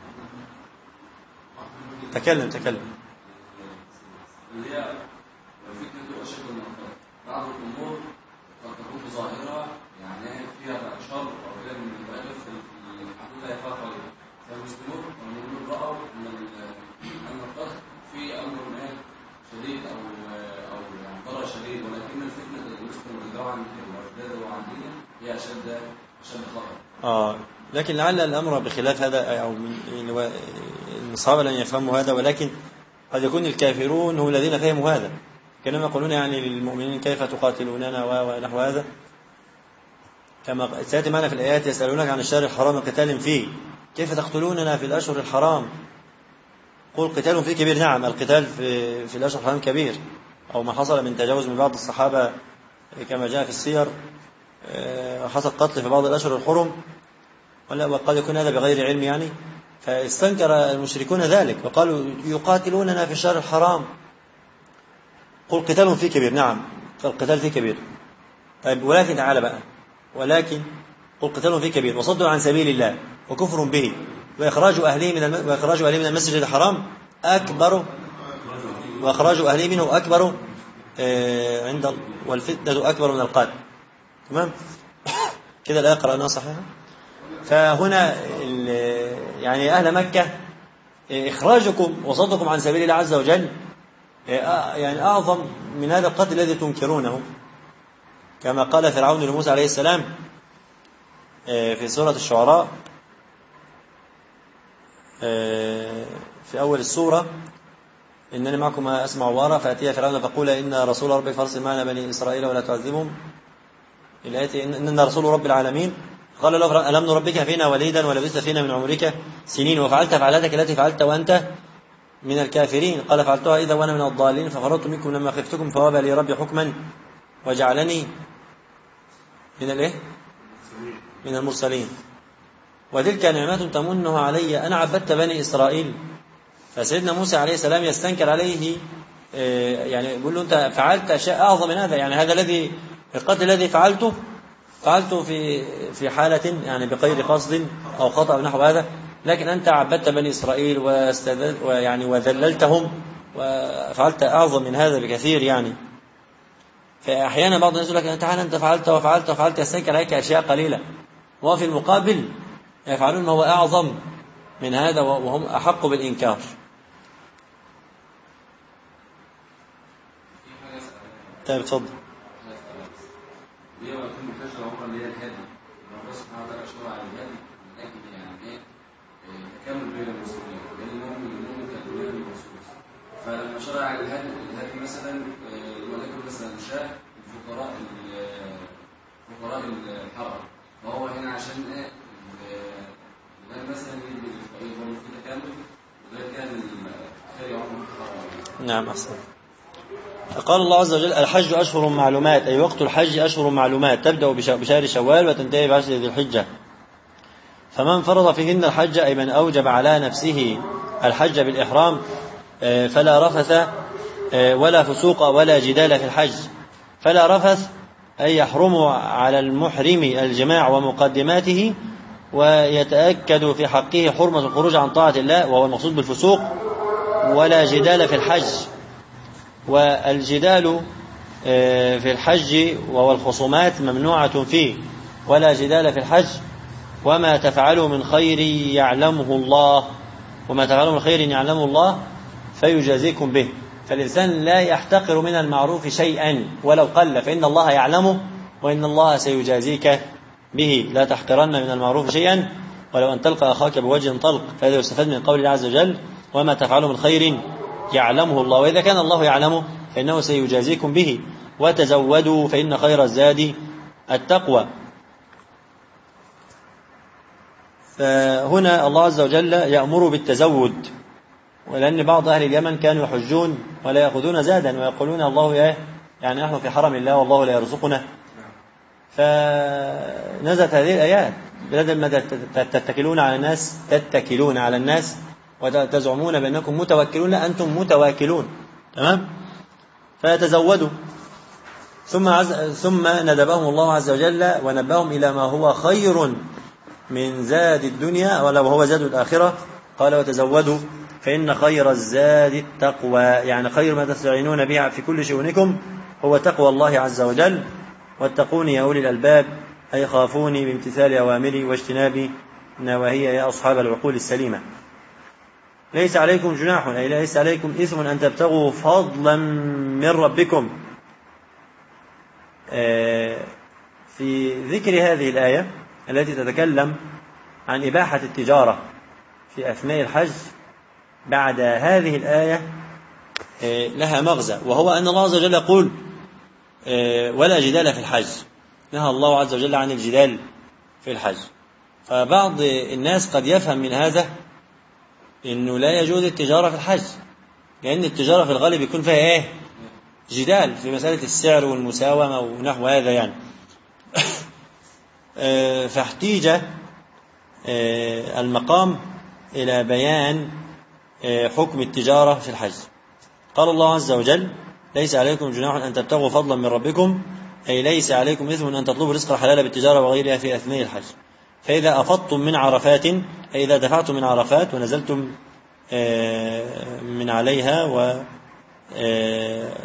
تكلم تكلم اللي هي فتنة أشد من الأخطار. بعض الأمور قد تكون ظاهرة يعني فيها شر أو كده من البلاغ في الحدود لا يخاف عليه، فالمسلمون والمؤمنون رأوا أن أن القتل في أمر ما شديد أو أو يعني ضرر شديد، ولكن الفتنة المسلم والدعوة عن الوحدة وعن دينه هي أشد أشد خطر. آه لكن لعل الأمر بخلاف هذا، أو الصحابة لن يفهموا هذا، ولكن قد يكون الكافرون هم الذين فهموا هذا، كانوا يقولون يعني للمؤمنين كيف تقاتلوننا ونحو هذا، كما سيأتي معنا في الآيات: يسألونك عن الشهر الحرام قتال فيه كيف تقتلوننا في الأشهر الحرام قل قتال فيه كبير. نعم القتال في, في الأشهر الحرام كبير، أو ما حصل من تجاوز من بعض الصحابة كما جاء في السير، حصل قتل في بعض الأشهر الحرم، وقد يكون هذا بغير علم يعني، فاستنكر المشركون ذلك وقالوا يقاتلوننا في الشهر الحرام قل قتال فيه كبير. نعم القتال فيه كبير، طيب ولكن تعالى بقى ولكن قل قتال فيه كبير وصد عن سبيل الله وكفر به وإخراج أهله من الم... وإخراج أهله من المسجد الحرام أكبر وإخراج أهله منه أكبر آه عند والفتنة أكبر من القتل. تمام. كده الآية قرأناها صحيحة. فهنا يعني أهل مكة إخراجكم وصدكم عن سبيل الله عز وجل يعني أعظم من هذا القتل الذي تنكرونه، كما قال فرعون لموسى عليه السلام في سورة الشعراء في أول السورة: إنني معكم أسمع وأرى فأتي فرعون فقول إن رسول ربك فارسل معنا بني إسرائيل ولا تعذبهم. الآية إننا رسول رب العالمين. قال له: ألم نربك فينا وليدا ولبثت فينا من عمرك سنين وفعلت فعلتك التي فعلت وأنت من الكافرين. قال: فعلتها إذا وأنا من الضالين ففررت منكم لما خفتكم فوهب لي ربي حكما وجعلني من الإيه؟ من المرسلين. وتلك نعمات تمنها علي أنا عبدت بني إسرائيل. فسيدنا موسى عليه السلام يستنكر عليه، يعني يقول له: أنت فعلت أشياء أعظم من هذا، يعني هذا الذي القتل الذي فعلته فعلته في في حالة يعني بغير قصد أو خطأ نحو هذا، لكن أنت عبدت بني إسرائيل ويعني وذللتهم وفعلت أعظم من هذا بكثير. يعني فأحيانا بعض الناس يقول لك: تعالى أنت فعلت وفعلت وفعلت، يستنكر عليك أشياء قليلة، وفي المقابل يفعلون ما هو أعظم من هذا وهم أحق بالإنكار. طيب اتفضل. هي ويكون الحجة عمرا اللي هي الهدي، ربنا سبحانه وتعالى شرع على الهدي من أجل يعني إيه تكامل بين المسلمين، لأن المؤمن المؤمن كالبنيان المرصوص. فلما شرع على الهدي الهدي مثلا ولكن مثلا شاء الفقراء فقراء الحرم، فهو هنا عشان إيه الهدي مثلا يبقى في تكامل، وده كان الخير عمر الحرم. نعم أحسن. قال الله عز وجل: الحج أشهر معلومات، أي وقت الحج أشهر معلومات، تبدأ بشهر شوال وتنتهي بعشر ذي الحجة. فمن فرض فيهن الحج، أي من أوجب على نفسه الحج بالإحرام، فلا رفث ولا فسوق ولا جدال في الحج. فلا رفث أي يحرم على المحرم الجماع ومقدماته، ويتأكد في حقه حرمة الخروج عن طاعة الله وهو المقصود بالفسوق. ولا جدال في الحج، والجدال في الحج وهو الخصومات ممنوعة فيه. ولا جدال في الحج. وما تفعلوا من خير يعلمه الله، وما تفعلوا من خير يعلمه الله فيجازيكم به. فالإنسان لا يحتقر من المعروف شيئا ولو قل، فإن الله يعلمه وإن الله سيجازيك به. لا تحقرن من المعروف شيئا ولو أن تلقى أخاك بوجه طلق. فهذا يستفاد من قول الله عز وجل: وما تفعلوا من خير يعلمه الله. وإذا كان الله يعلمه فإنه سيجازيكم به. وتزودوا فإن خير الزاد التقوى. فهنا الله عز وجل يأمر بالتزود، ولأن بعض أهل اليمن كانوا يحجون ولا يأخذون زادا ويقولون الله إيه يعني نحن في حرم الله والله لا يرزقنا. فنزلت هذه الآيات: بدل ما تتكلون على الناس تتكلون على الناس وتزعمون بأنكم متوكلون، أنتم متواكلون. تمام. فيتزودوا. ثم عز... ثم ندبهم الله عز وجل ونبههم إلى ما هو خير من زاد الدنيا ولو هو زاد الآخرة. قال: وتزودوا فإن خير الزاد التقوى، يعني خير ما تستعينون به في كل شؤونكم هو تقوى الله عز وجل. واتقوني يا أولي الألباب، أي خافوني بامتثال أوامري واجتناب نواهي يا أصحاب العقول السليمة. ليس عليكم جناح، أي ليس عليكم إثم أن تبتغوا فضلا من ربكم. في ذكر هذه الآية التي تتكلم عن إباحة التجارة في أثناء الحج، بعد هذه الآية لها مغزى، وهو أن الله عز وجل يقول: ولا جدال في الحج. نهى الله عز وجل عن الجدال في الحج. فبعض الناس قد يفهم من هذا إنه لا يجوز التجارة في الحج، لأن التجارة في الغالب يكون فيها إيه؟ جدال في مسألة السعر والمساومة ونحو هذا يعني. فاحتيج المقام إلى بيان حكم التجارة في الحج. قال الله عز وجل: ليس عليكم جناح أن تبتغوا فضلا من ربكم، أي ليس عليكم إثم أن تطلبوا رزق الحلال بالتجارة وغيرها في أثناء الحج. فإذا أفضتم من عرفات، أي إذا دفعتم من عرفات ونزلتم من عليها و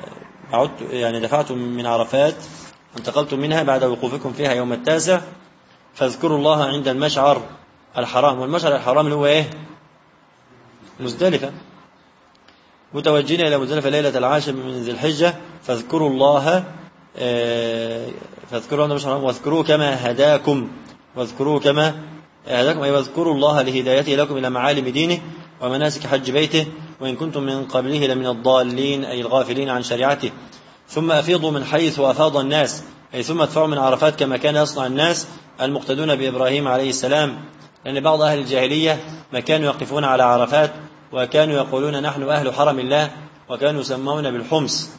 يعني دفعتم من عرفات وانتقلتم منها بعد وقوفكم فيها يوم التاسع، فاذكروا الله عند المشعر الحرام. والمشعر الحرام اللي هو إيه؟ مزدلفة. متوجهين إلى مزدلفة ليلة العاشر من ذي الحجة فاذكروا الله فاذكروا الله المشعر الحرام واذكروه كما هداكم واذكروه كما هداكم أي واذكروا الله لهدايته لكم إلى معالم دينه ومناسك حج بيته وإن كنتم من قبله لمن الضالين أي الغافلين عن شريعته. ثم أفيضوا من حيث أفاض الناس أي ثم ادفعوا من عرفات كما كان يصنع الناس المقتدون بإبراهيم عليه السلام. لأن بعض أهل الجاهلية ما كانوا يقفون على عرفات وكانوا يقولون نحن أهل حرم الله وكانوا يسمون بالحمص،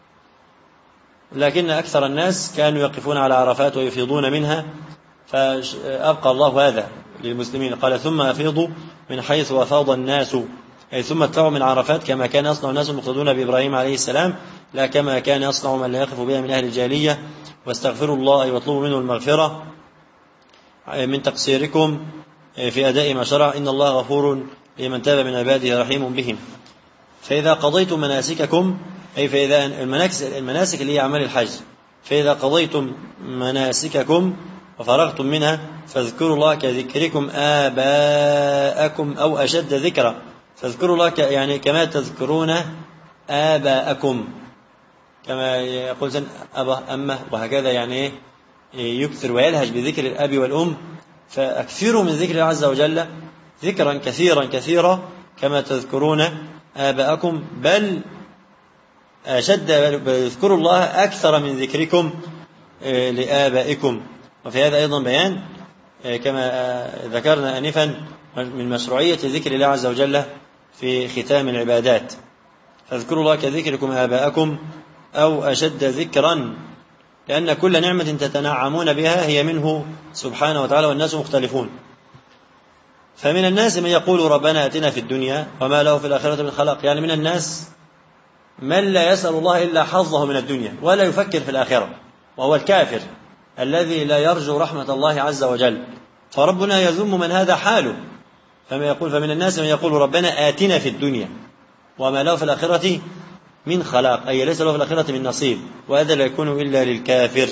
لكن أكثر الناس كانوا يقفون على عرفات ويفيضون منها، فأبقى الله هذا للمسلمين. قال ثم أفيضوا من حيث أفاض الناس أي ثم ادفعوا من عرفات كما كان يصنع الناس المقتدون بإبراهيم عليه السلام لا كما كان يصنع من لا يقف بها من أهل الجاهلية. واستغفروا الله واطلبوا منه المغفرة من تقصيركم في أداء ما شرع إن الله غفور لمن تاب من عباده رحيم بهم. فإذا قضيتم مناسككم أي فإذا المناسك اللي هي أعمال الحج فإذا قضيتم مناسككم وفرغتم منها فاذكروا الله كذكركم آباءكم أو أشد ذكرا. فاذكروا الله يعني كما تذكرون آباءكم كما يقول سن أبا أمه وهكذا، يعني يكثر ويلهج بذكر الأب والأم. فأكثروا من ذكر الله عز وجل ذكرا كثيرا كثيرا كما تذكرون آباءكم بل أشد اذكروا الله أكثر من ذكركم لآبائكم. وفي هذا أيضا بيان كما ذكرنا آنفا من مشروعية ذكر الله عز وجل في ختام العبادات. فاذكروا الله كذكركم آباءكم أو أشد ذكرا لأن كل نعمة تتنعمون بها هي منه سبحانه وتعالى والناس مختلفون. فمن الناس من يقول ربنا أتنا في الدنيا وما له في الآخرة من خلاق، يعني من الناس من لا يسأل الله إلا حظه من الدنيا ولا يفكر في الآخرة، وهو الكافر الذي لا يرجو رحمة الله عز وجل. فربنا يذم من هذا حاله، فما يقول فمن الناس من يقول ربنا آتنا في الدنيا وما له في الآخرة من خلاق أي ليس له في الآخرة من نصيب، وهذا لا يكون إلا للكافر.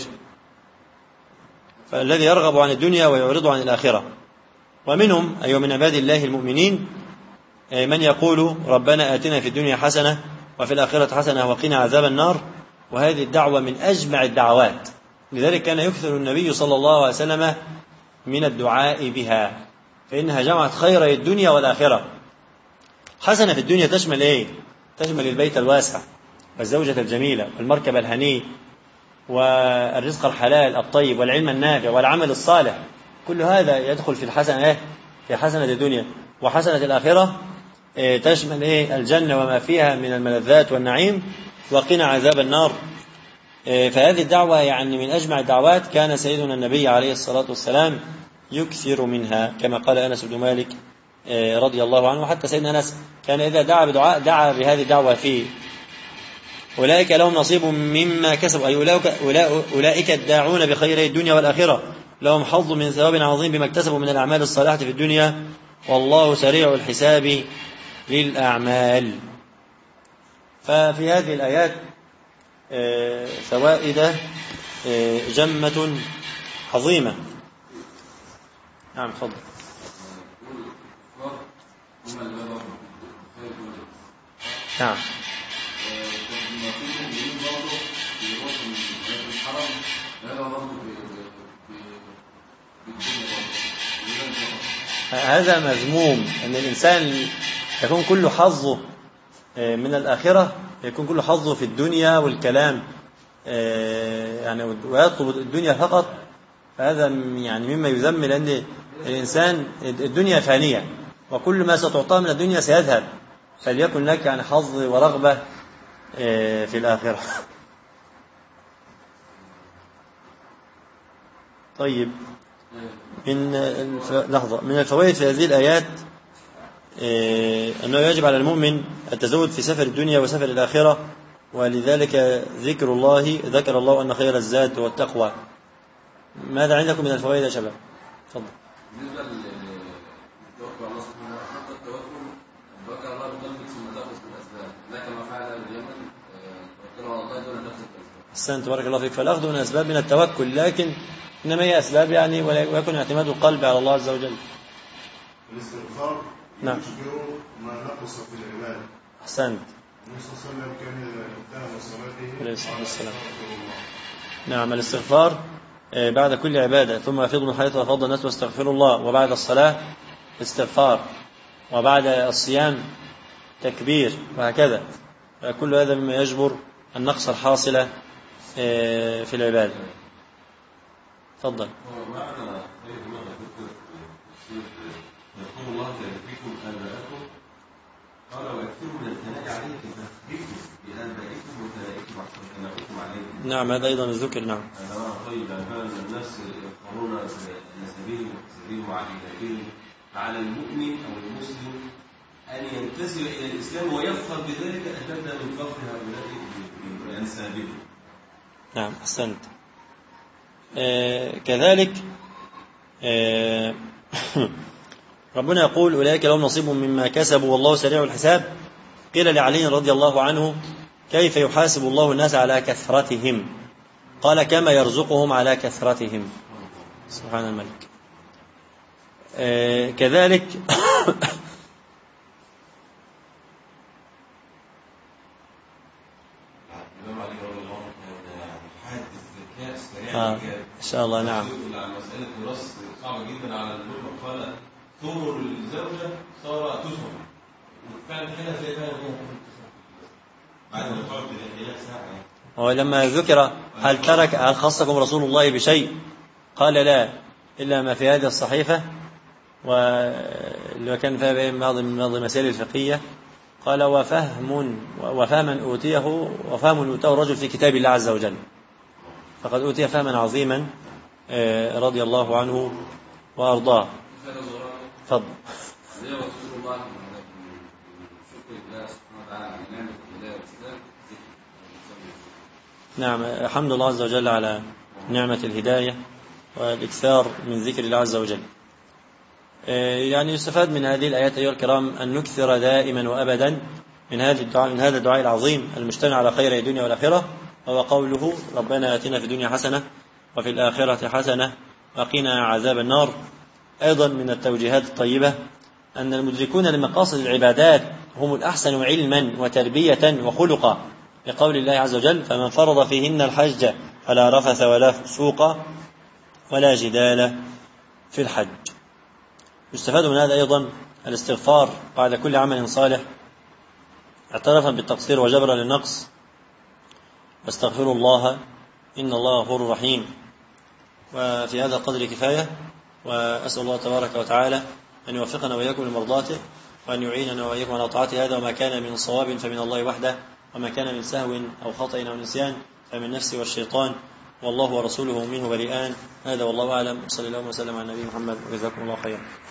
فالذي يرغب عن الدنيا ويعرض عن الآخرة. ومنهم أي من عباد الله المؤمنين من يقول ربنا آتنا في الدنيا حسنة وفي الآخرة حسنة وقنا عذاب النار، وهذه الدعوة من أجمع الدعوات، لذلك كان يكثر النبي صلى الله عليه وسلم من الدعاء بها فإنها جمعت خير الدنيا والآخرة. حسنة في الدنيا تشمل إيه؟ تشمل البيت الواسع والزوجة الجميلة والمركب الهني والرزق الحلال الطيب والعلم النافع والعمل الصالح، كل هذا يدخل في الحسنة إيه؟ في حسنة الدنيا. وحسنة الآخرة إيه؟ تشمل إيه؟ الجنة وما فيها من الملذات والنعيم وقنا عذاب النار. إيه؟ فهذه الدعوة يعني من أجمع الدعوات، كان سيدنا النبي عليه الصلاة والسلام يكثر منها كما قال أنس بن مالك إيه رضي الله عنه. وحتى سيدنا أنس كان إذا دعا بدعاء دعا بهذه الدعوة فيه أولئك لهم نصيب مما كسبوا أي أولئك الداعون بخير الدنيا والآخرة لهم حظ من ثواب عظيم بما اكتسبوا من الأعمال الصالحة في الدنيا والله سريع الحساب للأعمال. ففي هذه الآيات فوائد جمة عظيمة. نعم تفضل. نعم هذا مذموم أن الإنسان يكون كل حظه من الآخرة، يكون كل حظه في الدنيا والكلام يعني ويطلب الدنيا فقط، فهذا يعني مما يذم، لأن الإنسان الدنيا فانية وكل ما ستعطاه من الدنيا سيذهب، فليكن لك يعني حظ ورغبة في الآخرة. طيب من لحظة من الفوائد في هذه الآيات أنه يجب على المؤمن التزود في سفر الدنيا وسفر الآخرة، ولذلك ذكر الله ذكر الله أن خير الزاد هو التقوى. ماذا عندكم من الفوائد يا شباب؟ تفضل. بالنسبة للتوكل على الله سبحانه وتعالى، التوكل توكل الله بقلبك ثم تأخذ بالأسباب، لا كما فعل اليمن توكلوا على الله دون نفس الأسباب. أحسنت بارك الله فيك. فالأخذ من الأسباب من التوكل، لكن إنما هي أسباب يعني، ويكون اعتماد القلب على الله عز وجل. الاستغفار نعم. يشبه ما نقص في العبادة. أحسنت. النبي صلى الله عليه وسلم كان إذا انتهى من صلاته عليه الصلاة والسلام. استغفر الله. نعم. الاستغفار بعد كل عبادة، ثم يفيض من حيث أفاض الناس واستغفر الله، وبعد الصلاة استغفار، وبعد الصيام تكبير، وهكذا. كل هذا مما يجبر النقص الحاصل في العبادة. تفضل. يقول الله يكفيكم آباءكم قال ويكثروا من الثناء عليه تثبتوا بآبائكم وثنائكم أحسن ثنائكم عليكم. نعم هذا أيضا الذكر. نعم. هذا طيب. كان الناس يقرون نسبهم وحسبهم وعقيدتهم، على المؤمن أو المسلم أن ينتسب إلى الإسلام ويفخر بذلك أشد من فخر هؤلاء بأنسابهم. نعم أحسنت. آه كذلك آه ربنا يقول أولئك لهم نصيب مما كسبوا والله سريع الحساب. قيل لعلي رضي الله عنه كيف يحاسب الله الناس على كثرتهم؟ قال كما يرزقهم على كثرتهم. سبحان الملك. آه كذلك آه إن شاء الله. نعم. مسألة دراسة صعبة جدا على المرأة. قال ثمر الزوجة صار تسمع، وفعلا كده زي كده بعد ما تقعد إلى ساعة. ولما ذكر هل ترك هل خصكم رسول الله بشيء؟ قال لا إلا ما في هذه الصحيفة، واللي كان فيها بعض من المسائل الفقهية. قال وفهم وفهما أوتيه وفهم أوتيه الرجل في كتاب الله عز وجل، فقد أوتي فهما عظيما رضي الله عنه وأرضاه. تفضل. نعم الحمد لله عز وجل على نعمة الهداية والإكثار من ذكر الله عز وجل. يعني يستفاد من هذه الآيات أيها الكرام أن نكثر دائما وأبدا من هذا الدعاء من هذا الدعاء العظيم المشتمل على خير الدنيا والآخرة، وهو قوله ربنا آتنا في الدنيا حسنة وفي الآخرة حسنة وقنا عذاب النار. أيضا من التوجيهات الطيبة أن المدركون لمقاصد العبادات هم الأحسن علما وتربية وخلقا، لقول الله عز وجل فمن فرض فيهن الحج فلا رفث ولا فسوق ولا جدال في الحج. يستفاد من هذا أيضا الاستغفار بعد كل عمل صالح اعترافا بالتقصير وجبرا للنقص، واستغفروا الله إن الله غفور رحيم. وفي هذا القدر كفاية، وأسأل الله تبارك وتعالى أن يوفقنا وإياكم لمرضاته، وأن يعيننا وإياكم على طاعته. هذا وما كان من صواب فمن الله وحده، وما كان من سهو أو خطأ أو نسيان فمن نفسي والشيطان، والله ورسوله منه بريئان. هذا والله أعلم. صلى الله وسلم على النبي محمد، وجزاكم الله خيرا.